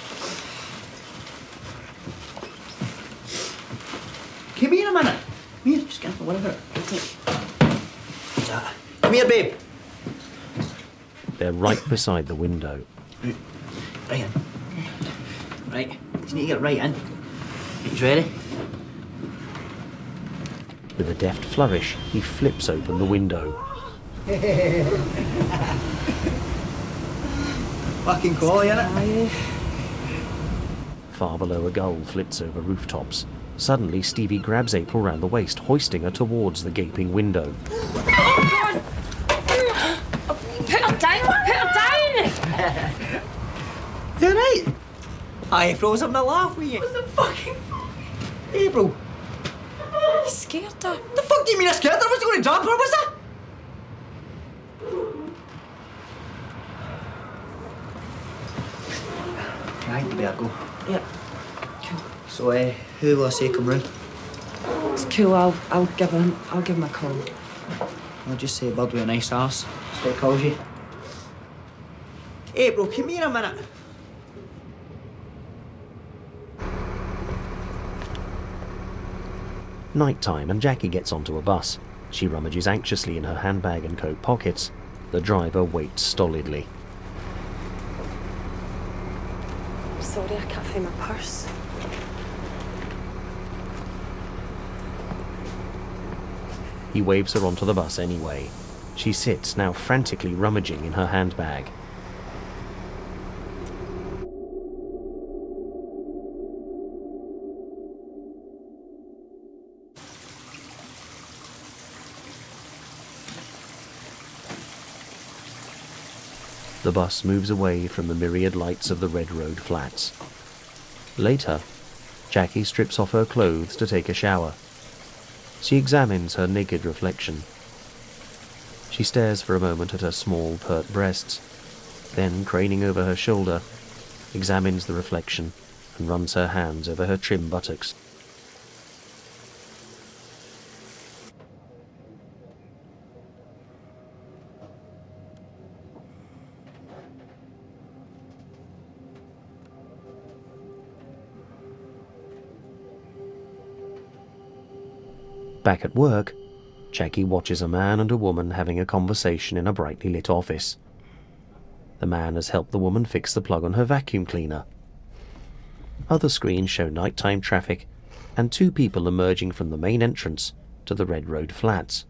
L: Come here a minute. Come here, just get up, whatever. What's that? Come here, babe.
A: They're right beside the window.
L: Right in. Right. You need to get right in. He's ready?
A: With a deft flourish, he flips open the window.
L: Fucking quality, innit?
A: Far below, a gull flits over rooftops. Suddenly, Stevie grabs April round the waist, hoisting her towards the gaping window.
B: Oh, God! Put her down! Put her down!
L: You alright? Hi, April, having a laugh with you.
B: What's the fucking
L: April.
B: You scared her?
L: The fuck do you mean I scared her? I wasn't going to drop her, was I? Right, you better go.
B: Yep.
L: So, who will I say come round?
B: It's cool. I'll give him a call.
L: I'll just say a bird with a nice arse. That's what it calls you. April, come here a minute.
A: Night time and Jackie gets onto a bus. She rummages anxiously in her handbag and coat pockets. The driver waits stolidly.
B: I'm sorry, I can't find my purse.
A: He waves her onto the bus anyway. She sits, now frantically rummaging in her handbag. The bus moves away from the myriad lights of the Red Road flats. Later, Jackie strips off her clothes to take a shower. She examines her naked reflection. She stares for a moment at her small, pert breasts, then, craning over her shoulder, examines the reflection and runs her hands over her trim buttocks. Back at work, Jackie watches a man and a woman having a conversation in a brightly lit office. The man has helped the woman fix the plug on her vacuum cleaner. Other screens show nighttime traffic and two people emerging from the main entrance to the Red Road flats.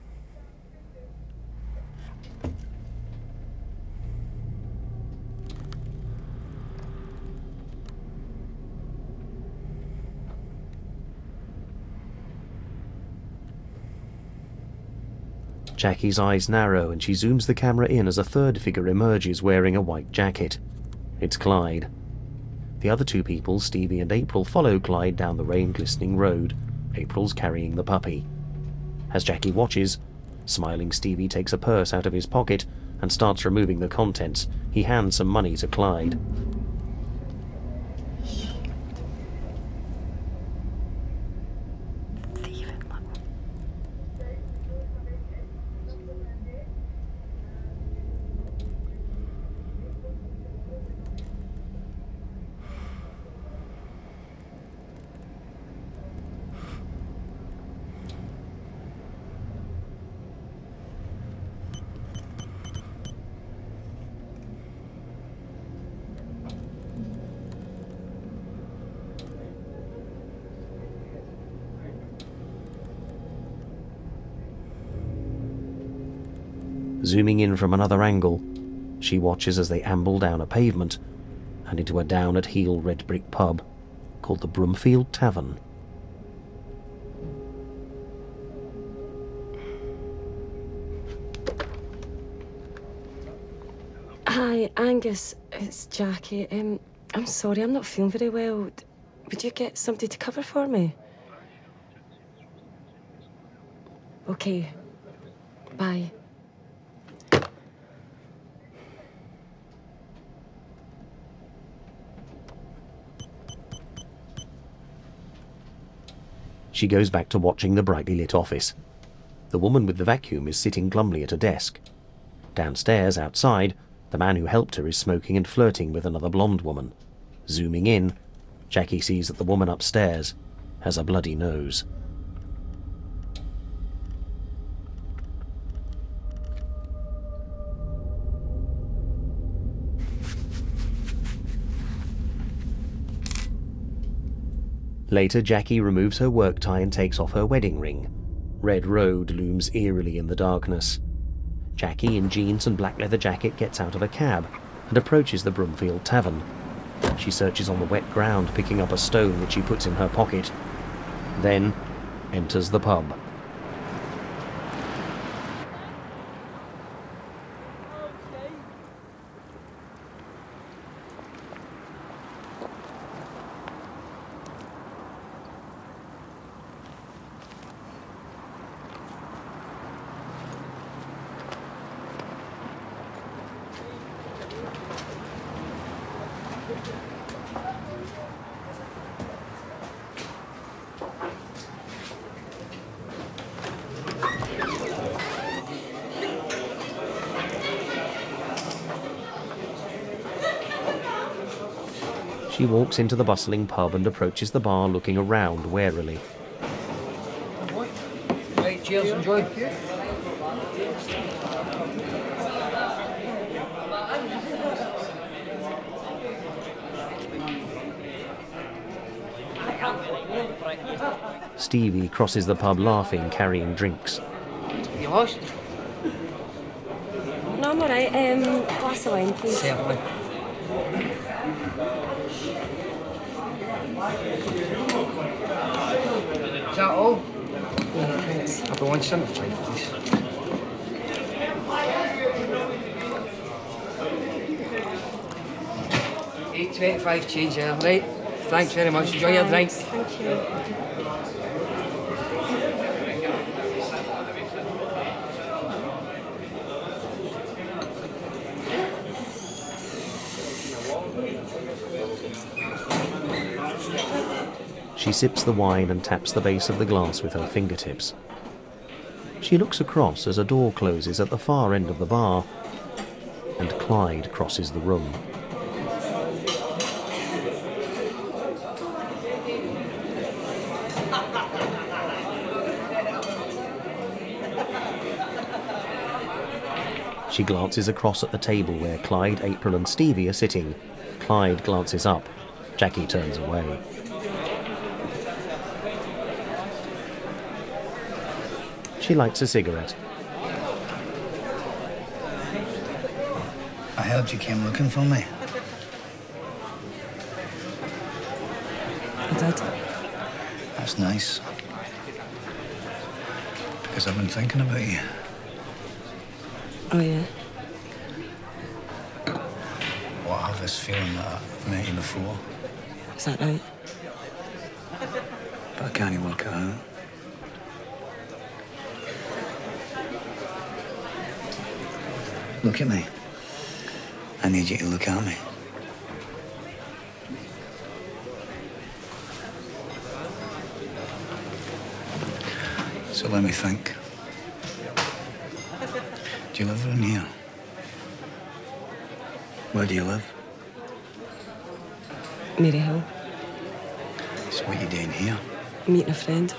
A: Jackie's eyes narrow and she zooms the camera in as a third figure emerges wearing a white jacket. It's Clyde. The other two people, Stevie and April, follow Clyde down the rain-glistening road. April's carrying the puppy. As Jackie watches, smiling Stevie takes a purse out of his pocket and starts removing the contents. He hands some money to Clyde. Zooming in from another angle, she watches as they amble down a pavement and into a down-at-heel red brick pub called the Broomfield Tavern.
B: Hi, Angus. It's Jackie. I'm sorry, I'm not feeling very well. Would you get somebody to cover for me? Okay. Bye.
A: She goes back to watching the brightly lit office. The woman with the vacuum is sitting glumly at a desk. Downstairs, outside, the man who helped her is smoking and flirting with another blonde woman. Zooming in, Jackie sees that the woman upstairs has a bloody nose. Later, Jackie removes her work tie and takes off her wedding ring. Red Road looms eerily in the darkness. Jackie, in jeans and black leather jacket, gets out of a cab and approaches the Broomfield Tavern. She searches on the wet ground, picking up a stone which she puts in her pocket. Then enters the pub. She walks into the bustling pub and approaches the bar, looking around warily.
L: Right, cheers, enjoy.
A: Stevie crosses the pub laughing, carrying drinks.
L: You lost?
B: No, I'm alright. Glass of wine, please.
L: Certainly. Is that all?
B: Yeah, thanks.
L: I'll be 175, please. £8.25 change there, right? Thanks very much. Enjoy your drink.
B: Thank you.
A: She sips the wine and taps the base of the glass with her fingertips. She looks across as a door closes at the far end of the bar, and Clyde crosses the room. She glances across at the table where Clyde, April and Stevie are sitting. Clyde glances up. Jackie turns away. She lights a cigarette.
O: I heard you came looking for me.
B: I did.
O: That's nice. Because I've been thinking about you.
B: Oh, yeah?
O: Well, I have this feeling that I've met you before,
B: Is that right?
O: but I can't work it out. Look at me. I need you to look at me. So let me think. Do you live around here? Where do you live?
B: Mary Hill.
O: So what are you doing here?
B: Meeting a friend.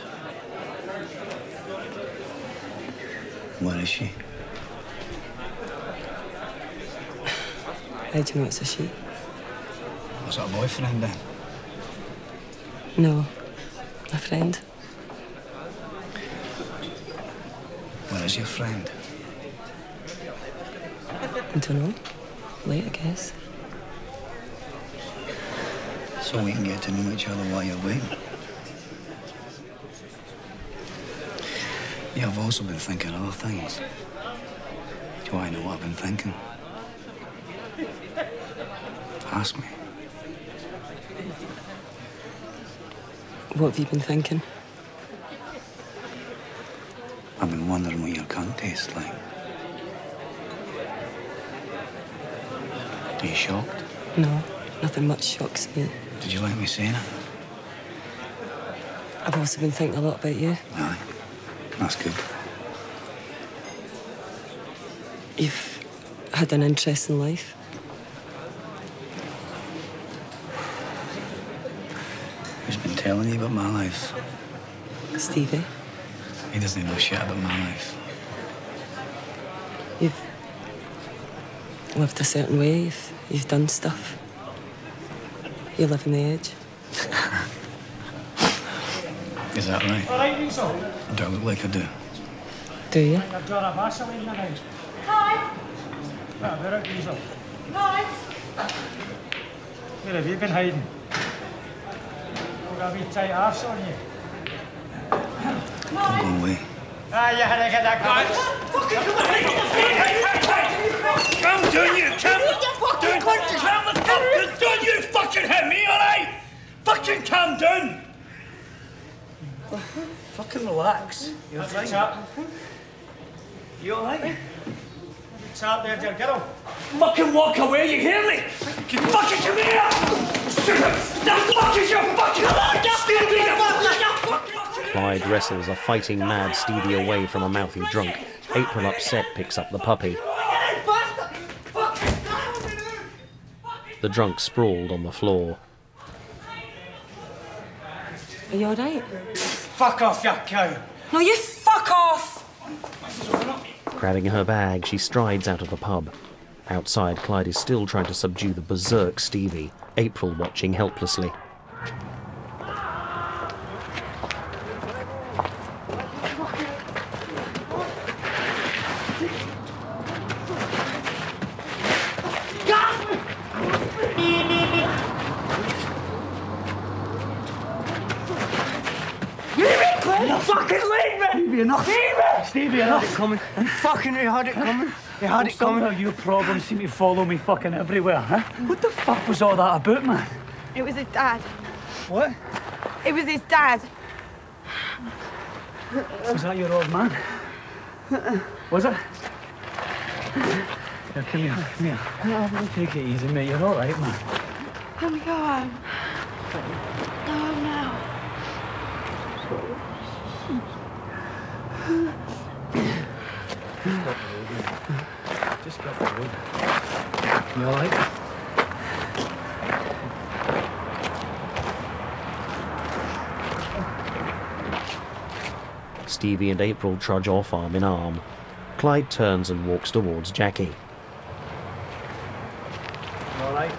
O: Where is she?
B: How do you know it's a she?
O: Was it a boyfriend then?
B: No. A friend.
O: Where is your friend?
B: I don't know. Late, I guess.
O: So we can get to know each other while you're waiting. Yeah, I've also been thinking other things. Do you want to know what I've been thinking? Ask me.
B: What have you been thinking?
O: I've been wondering what your cunt tastes like. Are you shocked?
B: No, nothing much shocks me.
O: Did you like me saying it?
B: I've also been thinking a lot about you.
O: Aye. That's good.
B: You've had an interesting life.
O: Who's been telling you about my life?
B: Stevie.
O: He doesn't know shit about my life.
B: You've lived a certain way. You've done stuff. You live on the edge.
O: Is that right?
C: All right, Diesel.
O: Do I look like I do?
B: Do you?
C: I've got a Vaseline in the house.
G: Hi.
C: Yeah, where are Diesel?
G: Hi.
C: Where have you been hiding? I've got a wee tight arse on you.
O: Don't go away.
C: Ah, you had to get that gun.
Q: Calm down, you calm the fuck. Don't you fucking hit me, alright? Fucking calm down.
L: Fucking relax. You're
C: That's
L: fine.
C: a chap.
L: You all right?
C: Chap there, dear girl.
Q: Fucking walk away, you hear me? You fucking come here! The fuck is your fucking Stevie, you fucking...
A: Clyde wrestles a fighting mad Stevie away from a mouthy drunk. April, upset, picks up the puppy. The drunk sprawled on the floor.
B: Are you all right?
Q: Fuck off, you cow!
B: No, you fuck off!
A: Grabbing her bag, she strides out of the pub. Outside, Clyde is still trying to subdue the berserk Stevie, April watching helplessly.
Q: Fucking leave me!
C: Stevie, enough!
Q: Stevie,
C: You
Q: enough!
C: had it coming. Fucking, you had it coming. You had it coming.
Q: Somehow your problems seem to follow me fucking everywhere, huh? What the fuck was all that about, man?
N: It was his dad.
Q: What?
N: It was his dad.
Q: Was that your old man? Was it? Here, come here, come here. Take it easy, mate. You're all right, man.
N: Let me go home. Go home now.
Q: Just get the road. You all right?
A: Stevie and April trudge off arm in arm. Clyde turns and walks towards Jackie.
Q: You all right?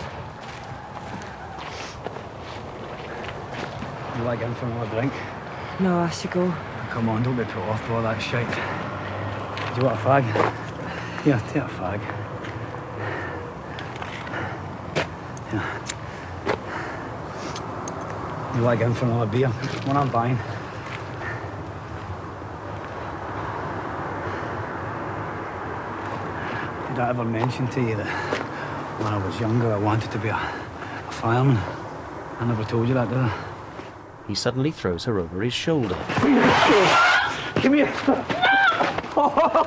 Q: You like in for another drink?
B: No, I should go.
Q: Come on, don't be put off by all that shite. Do you want a fag? Here, take a fag. Here. You like in for another beer? One I'm buying. Did I ever mention to you that when I was younger I wanted to be a fireman? I never told you that, did I?
A: He suddenly throws her over his shoulder.
Q: Come here!
G: No!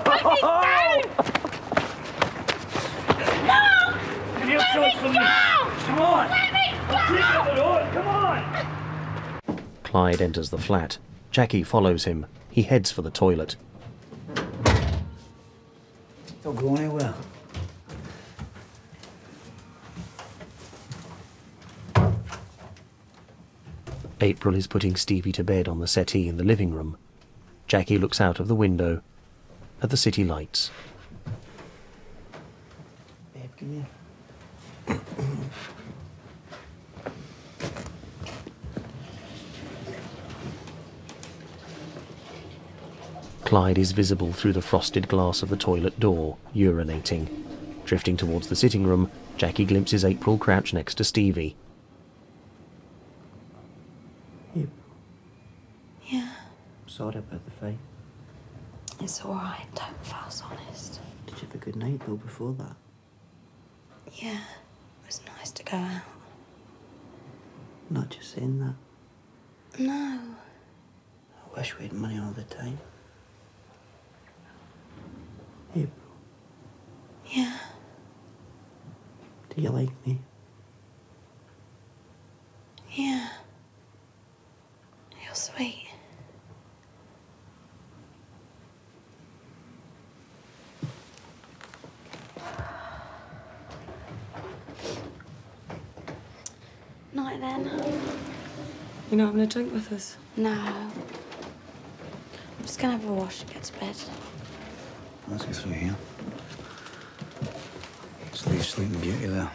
Q: Give me a shot for me! Come on! I'll take you the road, come on!
A: Clyde enters the flat. Jackie follows him. He heads for the toilet.
L: Don't go anywhere.
A: April is putting Stevie to bed on the settee in the living room. Jackie looks out of the window at the city lights.
L: Babe, come here.
A: Clyde is visible through the frosted glass of the toilet door, urinating. Drifting towards the sitting room, Jackie glimpses April crouch next to Stevie.
N: Yeah.
L: Sorry about the fight.
N: It's all right. Don't fuss, honest.
L: Did you have a good night, though, before that?
N: Yeah. It was nice to go out.
L: Not just saying that.
N: No.
L: I wish we had money all the time. April,
N: Yeah.
L: do you like me?
N: Yeah. You're sweet. Night then.
B: You're not having a drink with us?
N: No. I'm just gonna have a wash and get to bed.
O: Let's go through here. Just leave Sleeping Beauty there.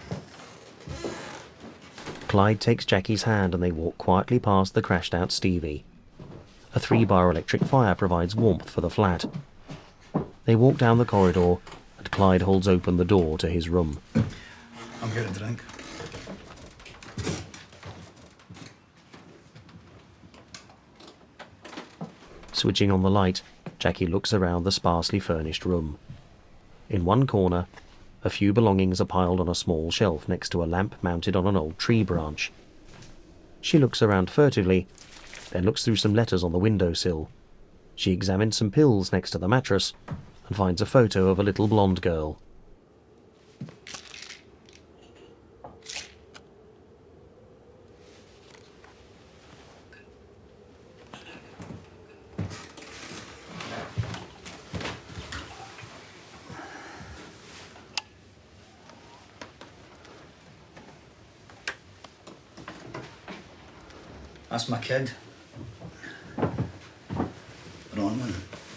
A: Clyde takes Jackie's hand and they walk quietly past the crashed-out Stevie. A 3-bar electric fire provides warmth for the flat. They walk down the corridor and Clyde holds open the door to his room.
O: I'll get a drink.
A: Switching on the light, Jackie looks around the sparsely furnished room. In one corner, a few belongings are piled on a small shelf next to a lamp mounted on an old tree branch. She looks around furtively, then looks through some letters on the windowsill. She examines some pills next to the mattress and finds a photo of a little blonde girl.
O: That's my kid. Bronwyn.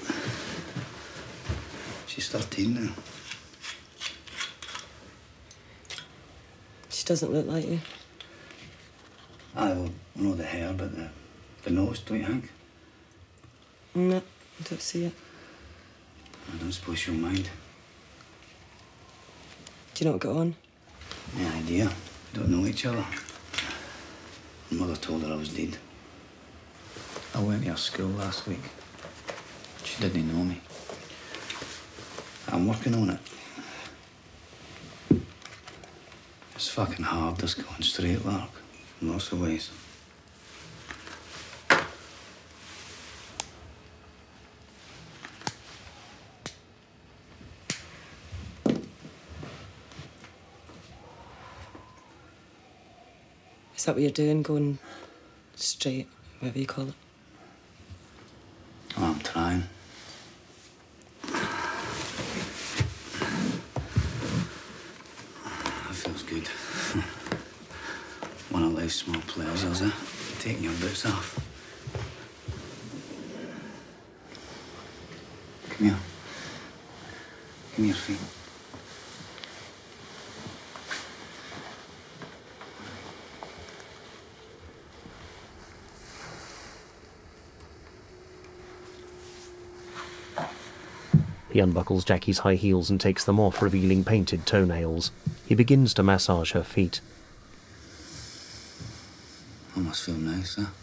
O: She's 13 now.
B: She doesn't look like you.
O: Well, not the hair, but the nose, don't you think?
B: No, I don't see it.
O: I don't suppose she'll mind.
B: Do you not get on?
O: No idea. We don't know each other. Mother told her I was dead. I went to her school last week. She didn't know me. I'm working on it. It's fucking hard, this going straight, Lark, in lots of ways.
B: Is that what you're doing, going straight, whatever you call it?
O: Oh, I'm trying. That feels good. One of life's small pleasures, eh? Taking your boots off. Come here. Give me your feet.
A: He unbuckles Jackie's high heels and takes them off, revealing painted toenails. He begins to massage her feet.
O: I must feel nice, huh?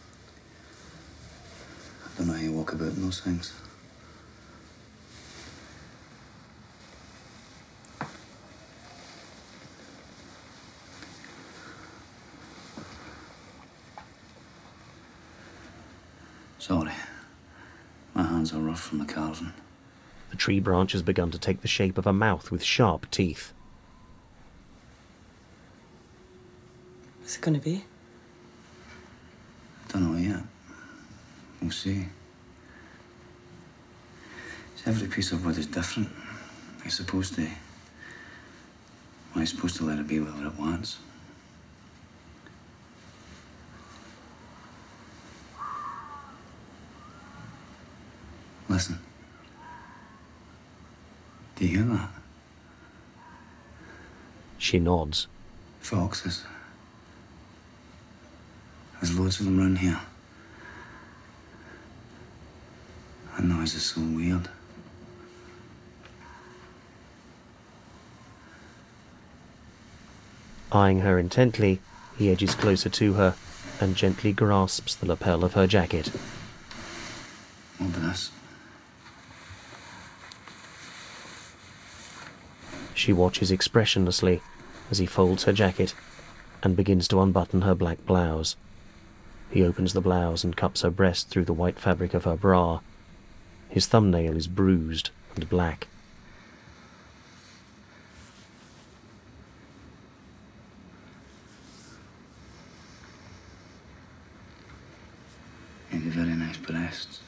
O: I don't know how you walk about in those things. Sorry. My hands are rough from the carving.
A: The tree branch has begun to take the shape of a mouth with sharp teeth.
B: What's it going to be?
O: Don't know yet. We'll see. Every piece of wood is different. You're supposed to... Well, you're supposed to let it be whatever it wants. Listen. Do you hear that?
A: She nods.
O: Foxes. There's loads of them around here. That noise is so weird.
A: Eyeing her intently, he edges closer to her and gently grasps the lapel of her jacket.
O: What about this?
A: She watches expressionlessly as he folds her jacket and begins to unbutton her black blouse. He opens the blouse and cups her breast through the white fabric of her bra. His thumbnail is bruised and black.
O: You have very nice breasts.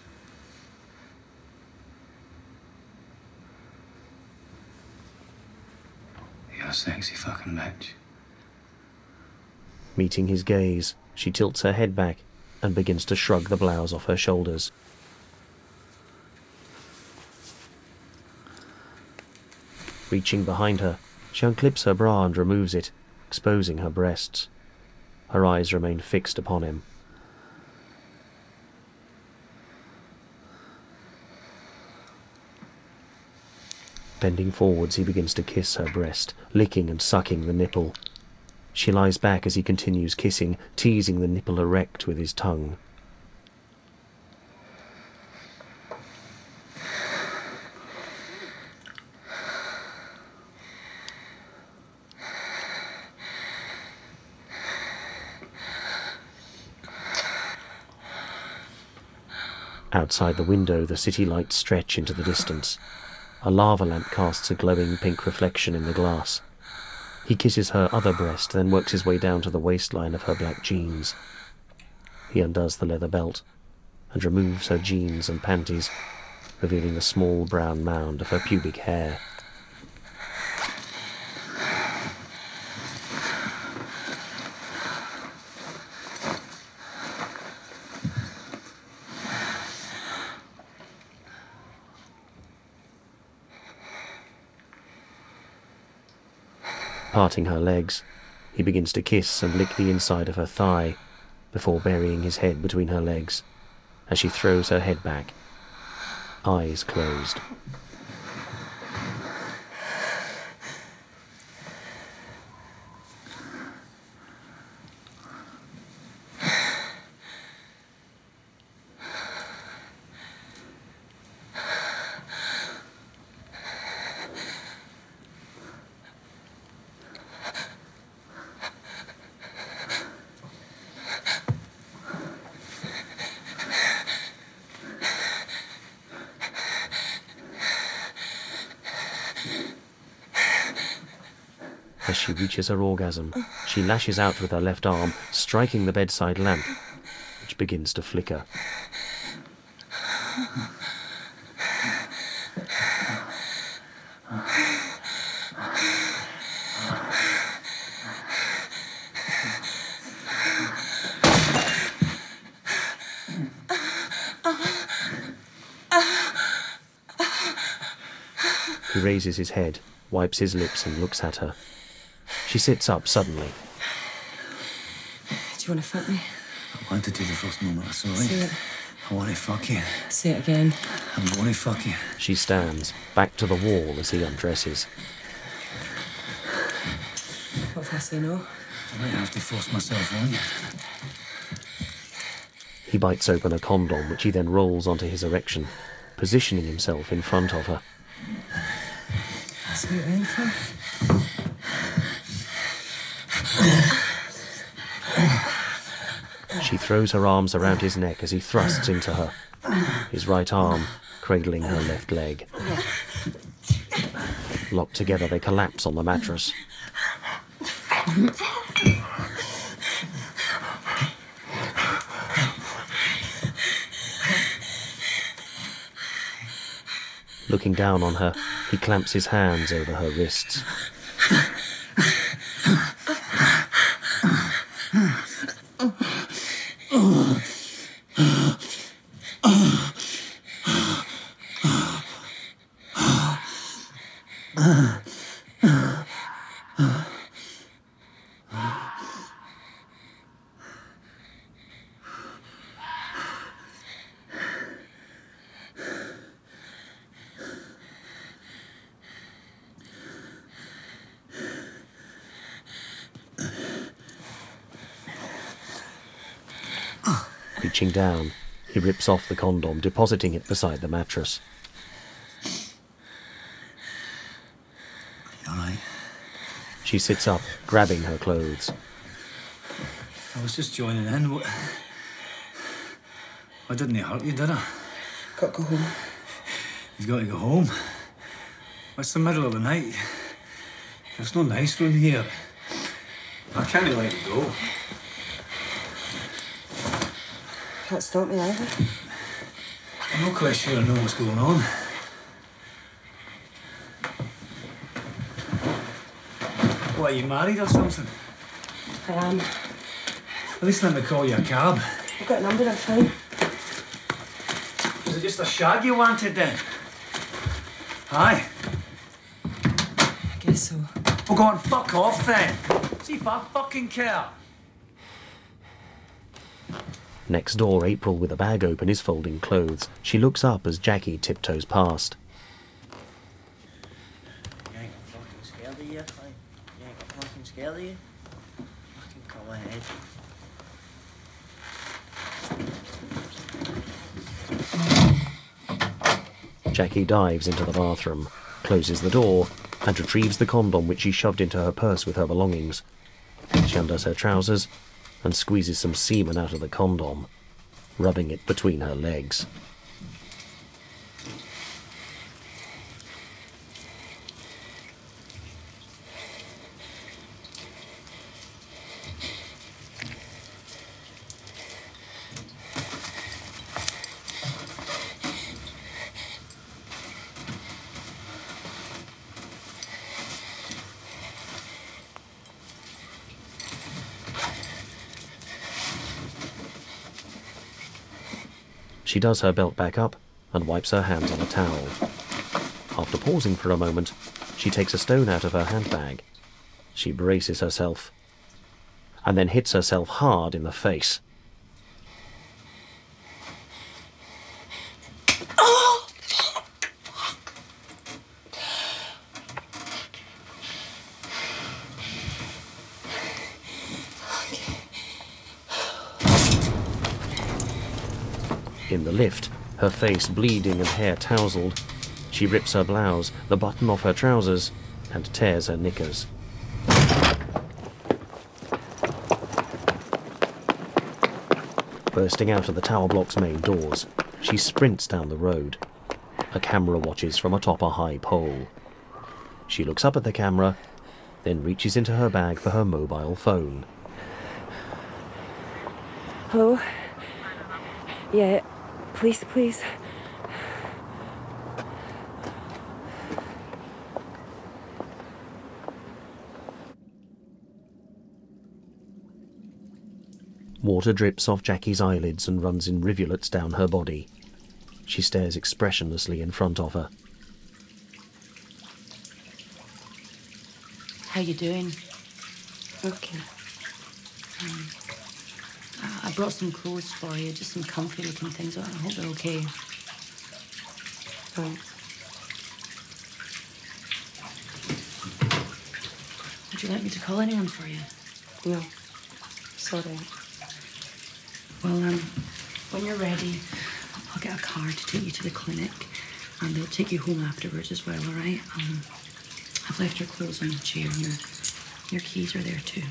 O: You're a sexy fucking bitch.
A: Meeting his gaze, she tilts her head back and begins to shrug the blouse off her shoulders. Reaching behind her, she unclips her bra and removes it, exposing her breasts. Her eyes remain fixed upon him. Bending forwards, he begins to kiss her breast, licking and sucking the nipple. She lies back as he continues kissing, teasing the nipple erect with his tongue. Outside the window, the city lights stretch into the distance. A lava lamp casts a glowing pink reflection in the glass. He kisses her other breast, then works his way down to the waistline of her black jeans. He undoes the leather belt and removes her jeans and panties, revealing a small brown mound of her pubic hair. Parting her legs, he begins to kiss and lick the inside of her thigh before burying his head between her legs as she throws her head back, eyes closed. As she reaches her orgasm, she lashes out with her left arm, striking the bedside lamp, which begins to flicker. He raises his head, wipes his lips and looks at her. She sits up suddenly.
B: Do you want to fuck me?
O: I wanted to the first moment I saw you.
B: Say it.
O: I want to fuck you.
B: Say it again.
O: I'm going to fuck you.
A: She stands, back to the wall as he undresses.
B: What if I say no?
O: I might have to force myself on you.
A: He bites open a condom, which he then rolls onto his erection, positioning himself in front of her.
B: That's what you're in for.
A: She throws her arms around his neck as he thrusts into her, his right arm cradling her left leg. Locked together, they collapse on the mattress. Looking down on her, he clamps his hands over her wrists. Reaching down, he rips off the condom, depositing it beside the mattress.
O: You all right?
A: She sits up, grabbing her clothes.
O: I was just joining in. I didn't hurt you, did I?
B: Got to go home.
O: You've got to go home. It's the middle of the night. There's no nice room here. I can't let you go.
B: Can't stop me either.
O: I'm not quite sure I know what's going on. What, are you married or something?
B: I am.
O: At least let me call you a cab.
B: I've got a number, I'm fine.
O: Was it just a shag you wanted then? Aye?
B: I guess so.
O: Well, go on, fuck off then. See if I fucking care.
A: Next door, April, with a bag open, is folding clothes. She looks up as Jackie tiptoes past.
L: You ain't fucking scared of you, like. You ain't fucking scared of you. Fucking come ahead.
A: Jackie dives into the bathroom, closes the door, and retrieves the condom which she shoved into her purse with her belongings. She undoes her trousers and squeezes some semen out of the condom, rubbing it between her legs. She does her belt back up and wipes her hands on a towel. After pausing for a moment, she takes a stone out of her handbag. She braces herself, and then hits herself hard in the face.
Q: Oh!
A: In the lift, her face bleeding and hair tousled, she rips her blouse, the button off her trousers, and tears her knickers. Bursting out of the tower block's main doors, she sprints down the road. A camera watches from atop a high pole. She looks up at the camera, then reaches into her bag for her mobile phone.
B: Hello? Yeah, please, please.
A: Water drips off Jackie's eyelids and runs in rivulets down her body. She stares expressionlessly in front of her.
M: How you doing?
B: Okay.
M: I brought some clothes for you, just some comfy looking things. I hope they're okay. Would you like me to call anyone for you?
B: No. Sorry.
M: Well, when you're ready, I'll get a car to take you to the clinic, and they'll take you home afterwards as well, all right? I've left your clothes on the chair, and your keys are there too.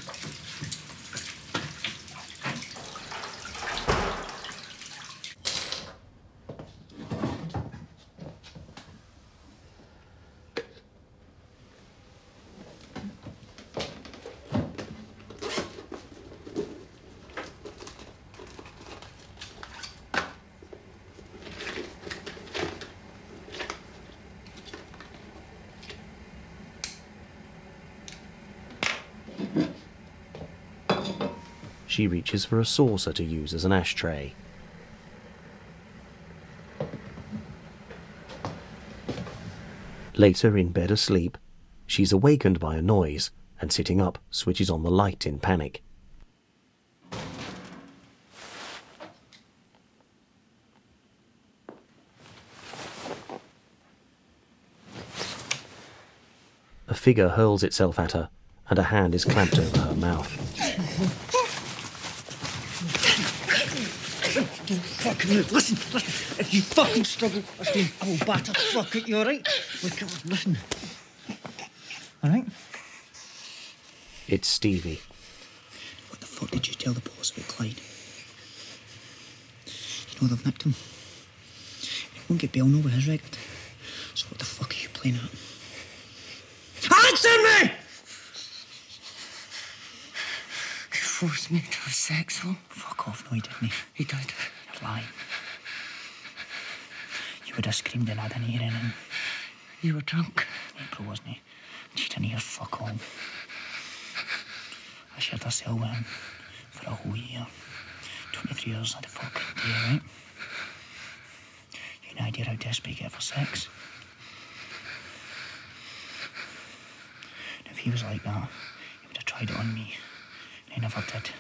A: She reaches for a saucer to use as an ashtray. Later, in bed asleep, she's awakened by a noise and, sitting up, switches on the light in panic. A figure hurls itself at her, and a hand is clamped over her mouth.
L: Listen, if you fucking struggle, I will batter the fuck out you, alright? Listen. Alright?
A: It's Stevie.
L: What the fuck did you tell the boss about Clyde? You know they've nicked him. He won't get bail now with his record. So what the fuck are you playing at? Answer me!
Q: He forced me to have sex, huh?
L: Fuck off, no he didn't.
Q: He did.
L: You're lying. You would have screamed and I didn't hear anything.
Q: You were drunk.
L: April, wasn't he? She didn't hear fuck all. I shared a cell with him for a whole year. 23 hours of the fucking day, right? You have no idea how desperate you get for sex? If he was like that, he would have tried it on me. And he never did.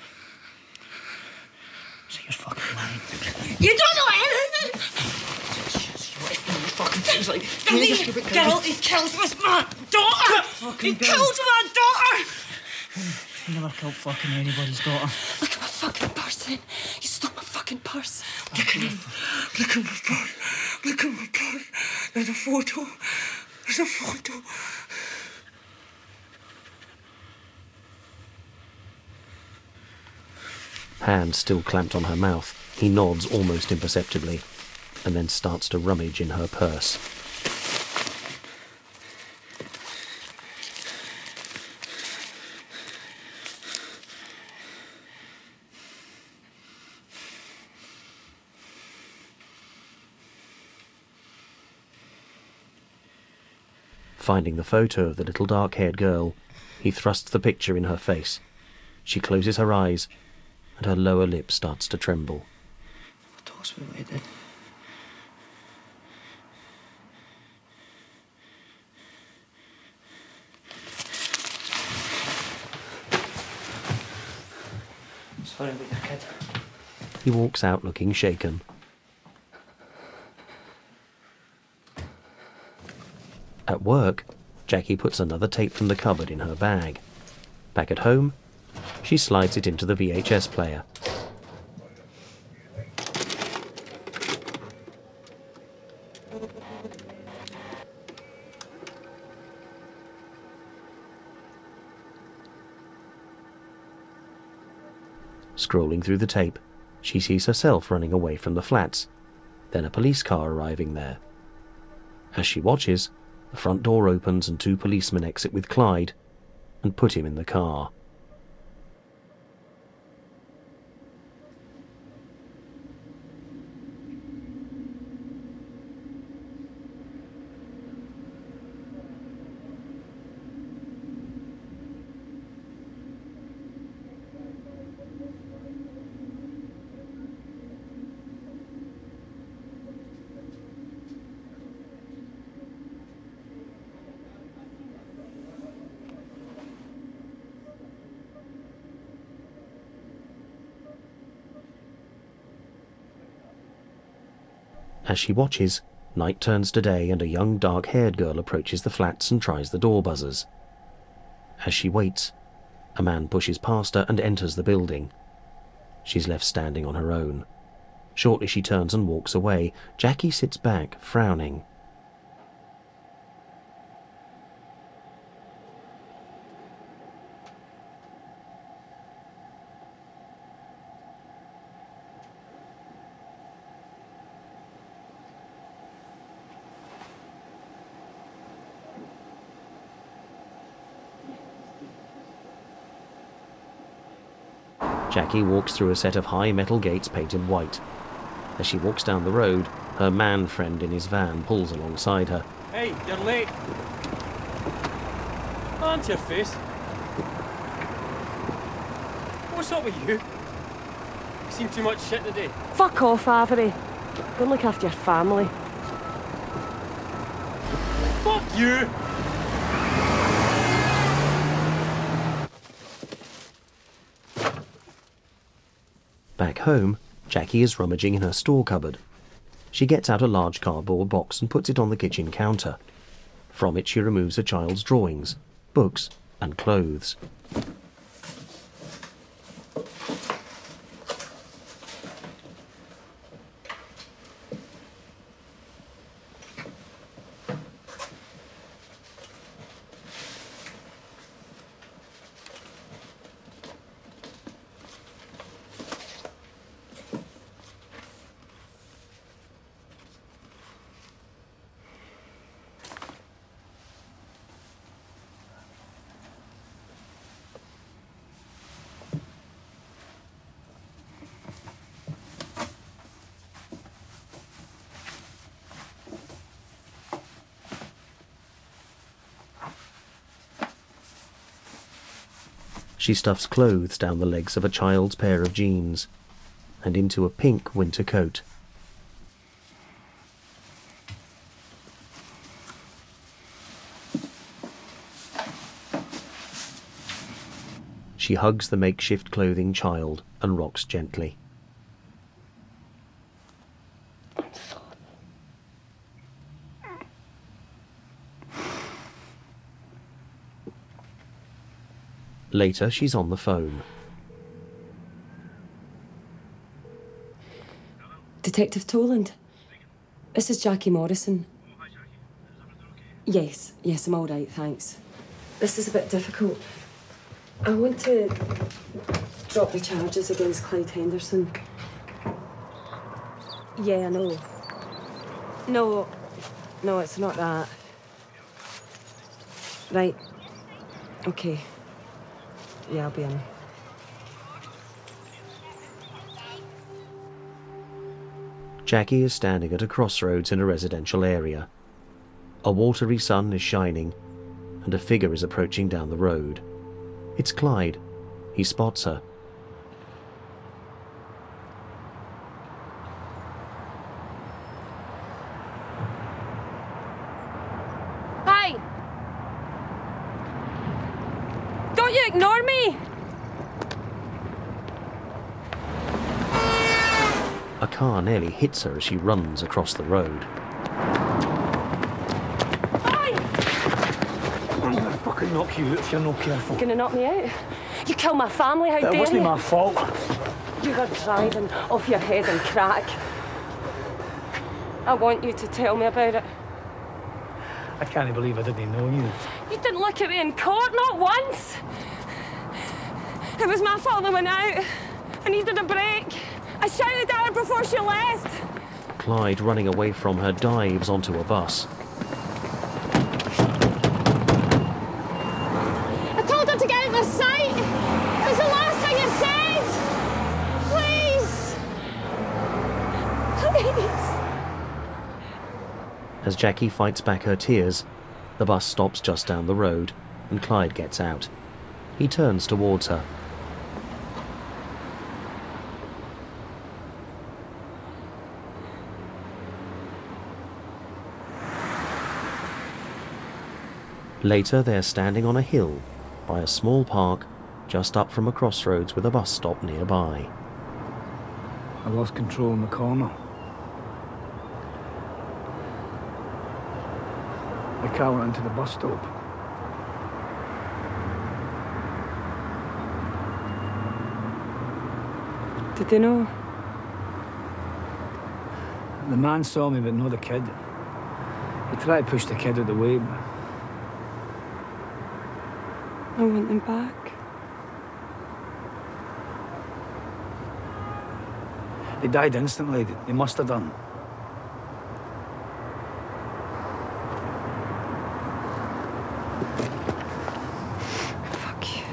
L: So you're fucking lying.
Q: You don't know anything! Fucking things like he killed my daughter! He killed my daughter!
L: He never killed fucking anybody's daughter.
Q: Look at my fucking purse then. You stole my fucking purse. Look at him. Look at my purse. Look at my purse. There's a photo. There's a photo.
A: Hand still clamped on her mouth, he nods almost imperceptibly, and then starts to rummage in her purse. Finding the photo of the little dark-haired girl, he thrusts the picture in her face. She closes her eyes, and her lower lip starts to tremble.
L: Tell us what I did.
C: Sorry about your kid.
A: He walks out looking shaken. At work, Jackie puts another tape from the cupboard in her bag. Back at home, she slides it into the VHS player. Scrolling through the tape, she sees herself running away from the flats, then a police car arriving there. As she watches, the front door opens and 2 policemen exit with Clyde and put him in the car. As she watches, night turns to day and a young dark-haired girl approaches the flats and tries the door buzzers. As she waits, a man pushes past her and enters the building. She's left standing on her own. Shortly she turns and walks away. Jackie sits back, frowning. Jackie walks through a set of high metal gates painted white. As she walks down the road, her man friend in his van pulls alongside her.
D: Hey, you're late. On to your face. What's up with you? You seen too much shit today.
B: Fuck off, Avery. Go and look after your family.
D: Fuck you!
A: Back home, Jackie is rummaging in her store cupboard. She gets out a large cardboard box and puts it on the kitchen counter. From it she removes a child's drawings, books and clothes. She stuffs clothes down the legs of a child's pair of jeans and into a pink winter coat. She hugs the makeshift clothing child and rocks gently. Later, she's on the phone.
B: Detective Toland. This is Jackie Morrison. Yes, I'm all right, thanks. This is a bit difficult. I want to drop the charges against Clyde Henderson. Yeah, I know. No, it's not that. Right. Okay. Yeah, I'll be in.
A: Jackie is standing at a crossroads in a residential area. A watery sun is shining, and a figure is approaching down the road. It's Clyde. He spots her.
B: Hi! Don't you ignore me!
A: A car nearly hits her as she runs across the road.
C: I'm gonna fucking knock you out if you're not careful.
B: You're gonna knock me out? You killed my family, how dare you?
C: It wasn't my fault.
B: You were driving off your head and crack. I want you to tell me about it.
C: I can't believe I didn't know you.
B: You didn't look at me in court, not once. It was my fault I went out. I needed a break. I shouted at her before she left.
A: Clyde, running away from her, dives onto a bus.
B: I told her to get out of my sight. It was the last thing I said. Please. Please.
A: As Jackie fights back her tears, the bus stops just down the road and Clyde gets out. He turns towards her. Later, they're standing on a hill by a small park just up from a crossroads with a bus stop nearby.
C: I lost control in the corner. The car went into the bus stop.
B: Did they know?
C: The man saw me, but not the kid. He tried to push the kid out of the way.
B: I want them back.
C: They died instantly. They must have done.
B: Fuck you.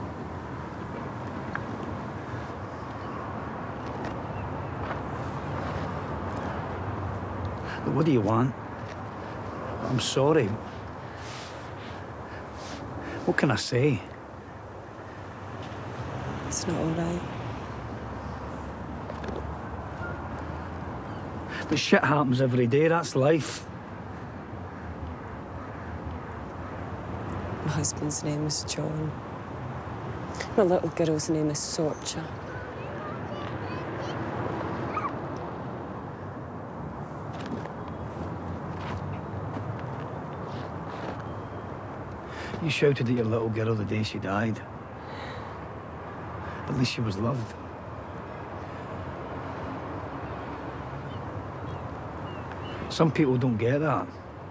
C: What do you want? I'm sorry. What can I say?
B: It's not all right.
C: But shit happens every day, that's life.
B: My husband's name is John. My little girl's name is Sorcha.
C: You shouted at your little girl the day she died. At least she was loved. Some people don't get that.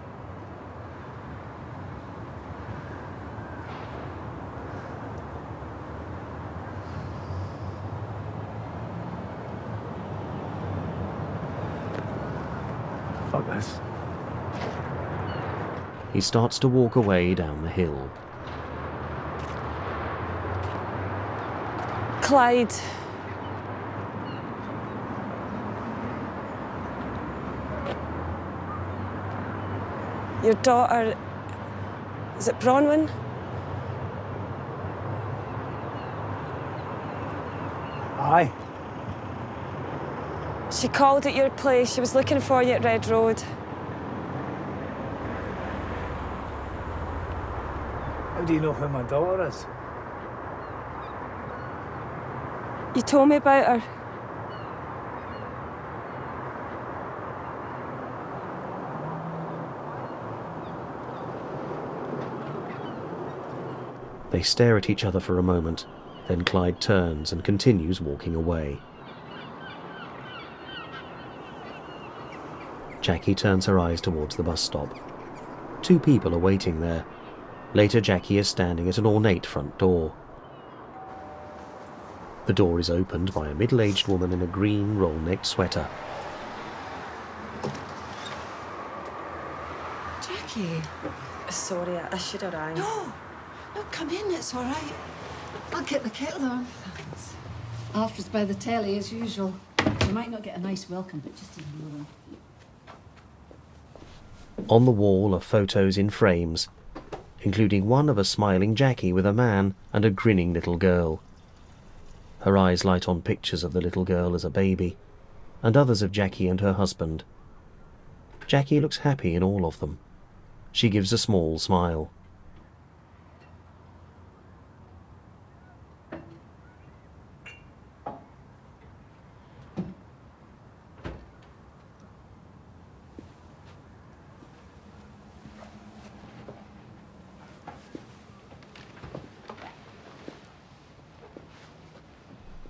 C: Fuck this.
A: He starts to walk away down the hill.
B: Clyde. Your daughter, is it Bronwyn?
C: Aye.
B: She called at your place. She was looking for you at Red Road.
C: How do you know who my daughter is?
B: You told me about her.
A: They stare at each other for a moment, then Clyde turns and continues walking away. Jackie turns her eyes towards the bus stop. 2 people are waiting there. Later, Jackie is standing at an ornate front door. The door is opened by a middle-aged woman in a green roll-necked sweater.
M: Jackie.
B: Sorry, I should have rang.
M: No, come in, it's all right. I'll get the kettle on. Thanks. Alfred's by the telly as usual. You might not get a nice welcome, but just ignore them.
A: On the wall are photos in frames, including one of a smiling Jackie with a man and a grinning little girl. Her eyes light on pictures of the little girl as a baby, and others of Jackie and her husband. Jackie looks happy in all of them. She gives a small smile.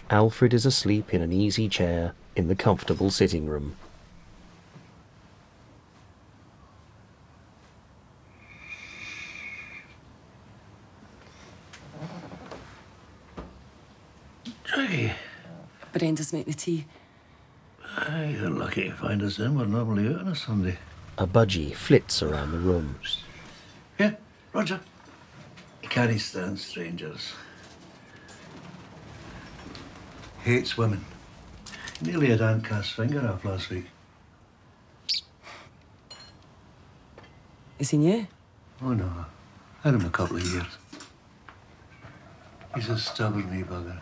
A: Alfred is asleep in an easy chair in the comfortable sitting room.
F: Jackie.
B: Brenda's making the tea.
F: Aye, you're lucky to find us in. We're normally out on a Sunday.
A: A budgie flits around the room.
F: Yeah, Roger. He can't stand strangers. Hates women. Nearly had Aunt Cass' finger off last week.
B: Is he new?
F: Oh, no. Had him a couple of years. He's a stubborn wee bugger.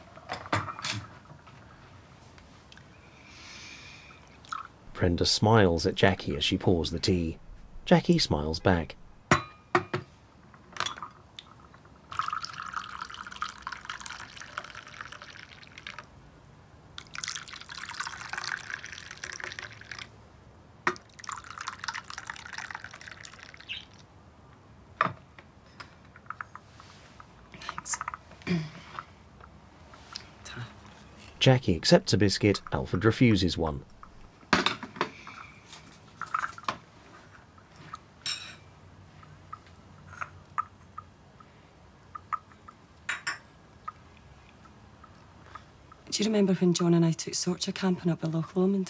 A: Brenda smiles at Jackie as she pours the tea. Jackie smiles back.
B: Thanks.
A: Jackie accepts a biscuit. Alfred refuses one.
B: Do you remember when John and I took Sorcha camping up at Loch Lomond?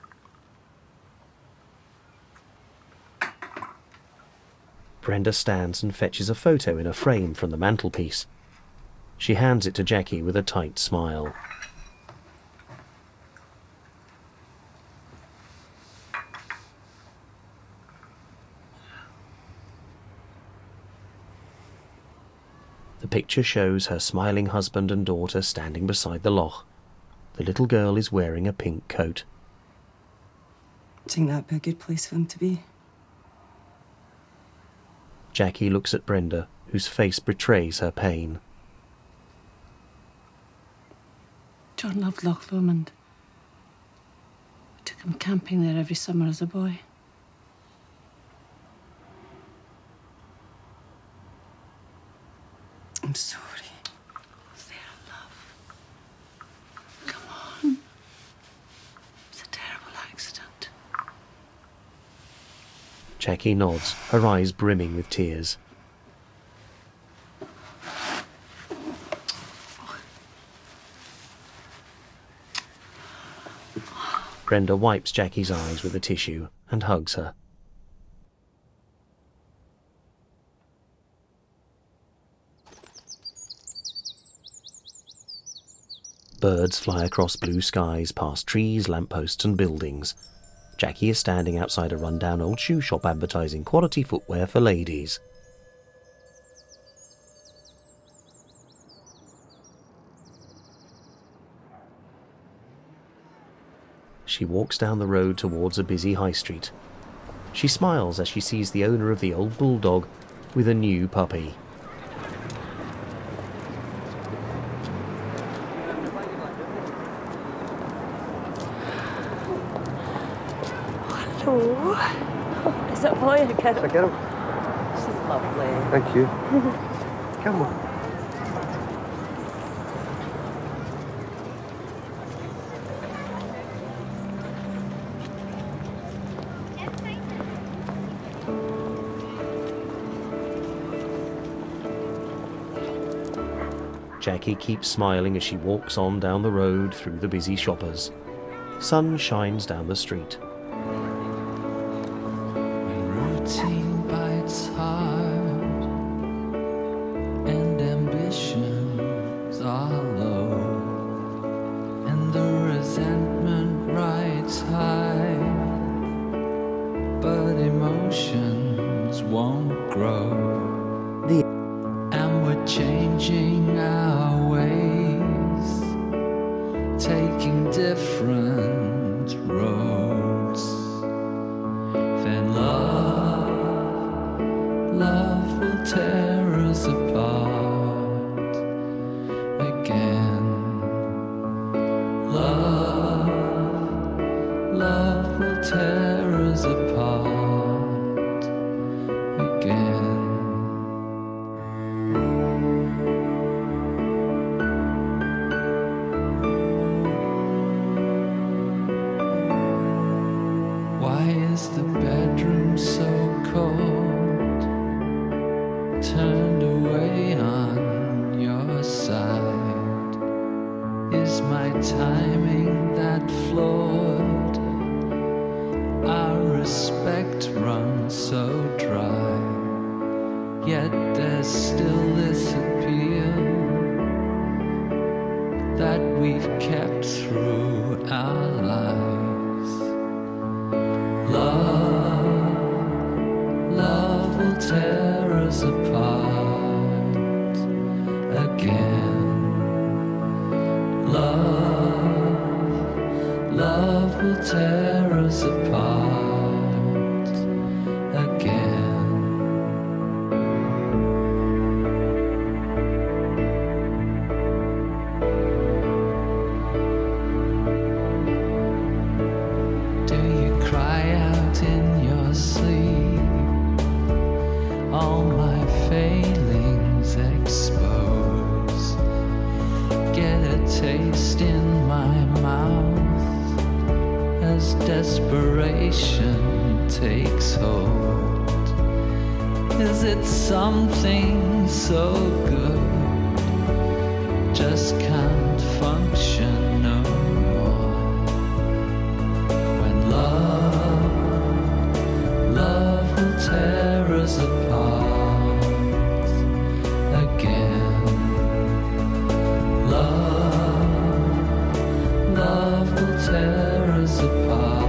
A: Brenda stands and fetches a photo in a frame from the mantelpiece. She hands it to Jackie with a tight smile. The picture shows her smiling husband and daughter standing beside the loch. The little girl is wearing a pink coat.
B: Do you think that'd be a good place for them to be?
A: Jackie looks at Brenda, whose face betrays her pain.
M: John loved Loch Lomond. We took him camping there every summer as a boy.
B: I'm sorry.
M: There, love. Come on. It's a terrible accident.
A: Jackie nods, her eyes brimming with tears. Brenda wipes Jackie's eyes with a tissue and hugs her. Birds fly across blue skies, past trees, lampposts and buildings. Jackie is standing outside a rundown old shoe shop advertising quality footwear for ladies. She walks down the road towards a busy high street. She smiles as she sees the owner of the old bulldog with a new puppy.
B: Hello. Is it a boy or a girl?
C: It's a girl.
B: She's lovely.
C: Thank you. Come on.
A: Jackie keeps smiling as she walks on down the road through the busy shoppers. Sun shines down the street.
R: Routine bites hard and ambitions are low, and the resentment rides high, but emotions won't grow. And we're changing our ways, taking different roads. Then love will tear us apart again. Love will tear us apart again. through our lives. Love will tear us apart again. Love will tear us apart again. Do you cry out in your sleep? All my failings expose. Get a taste in my mouth as desperation takes hold. Is it something so good just can't function no more? When love will tear us apart again. Love will tear us apart.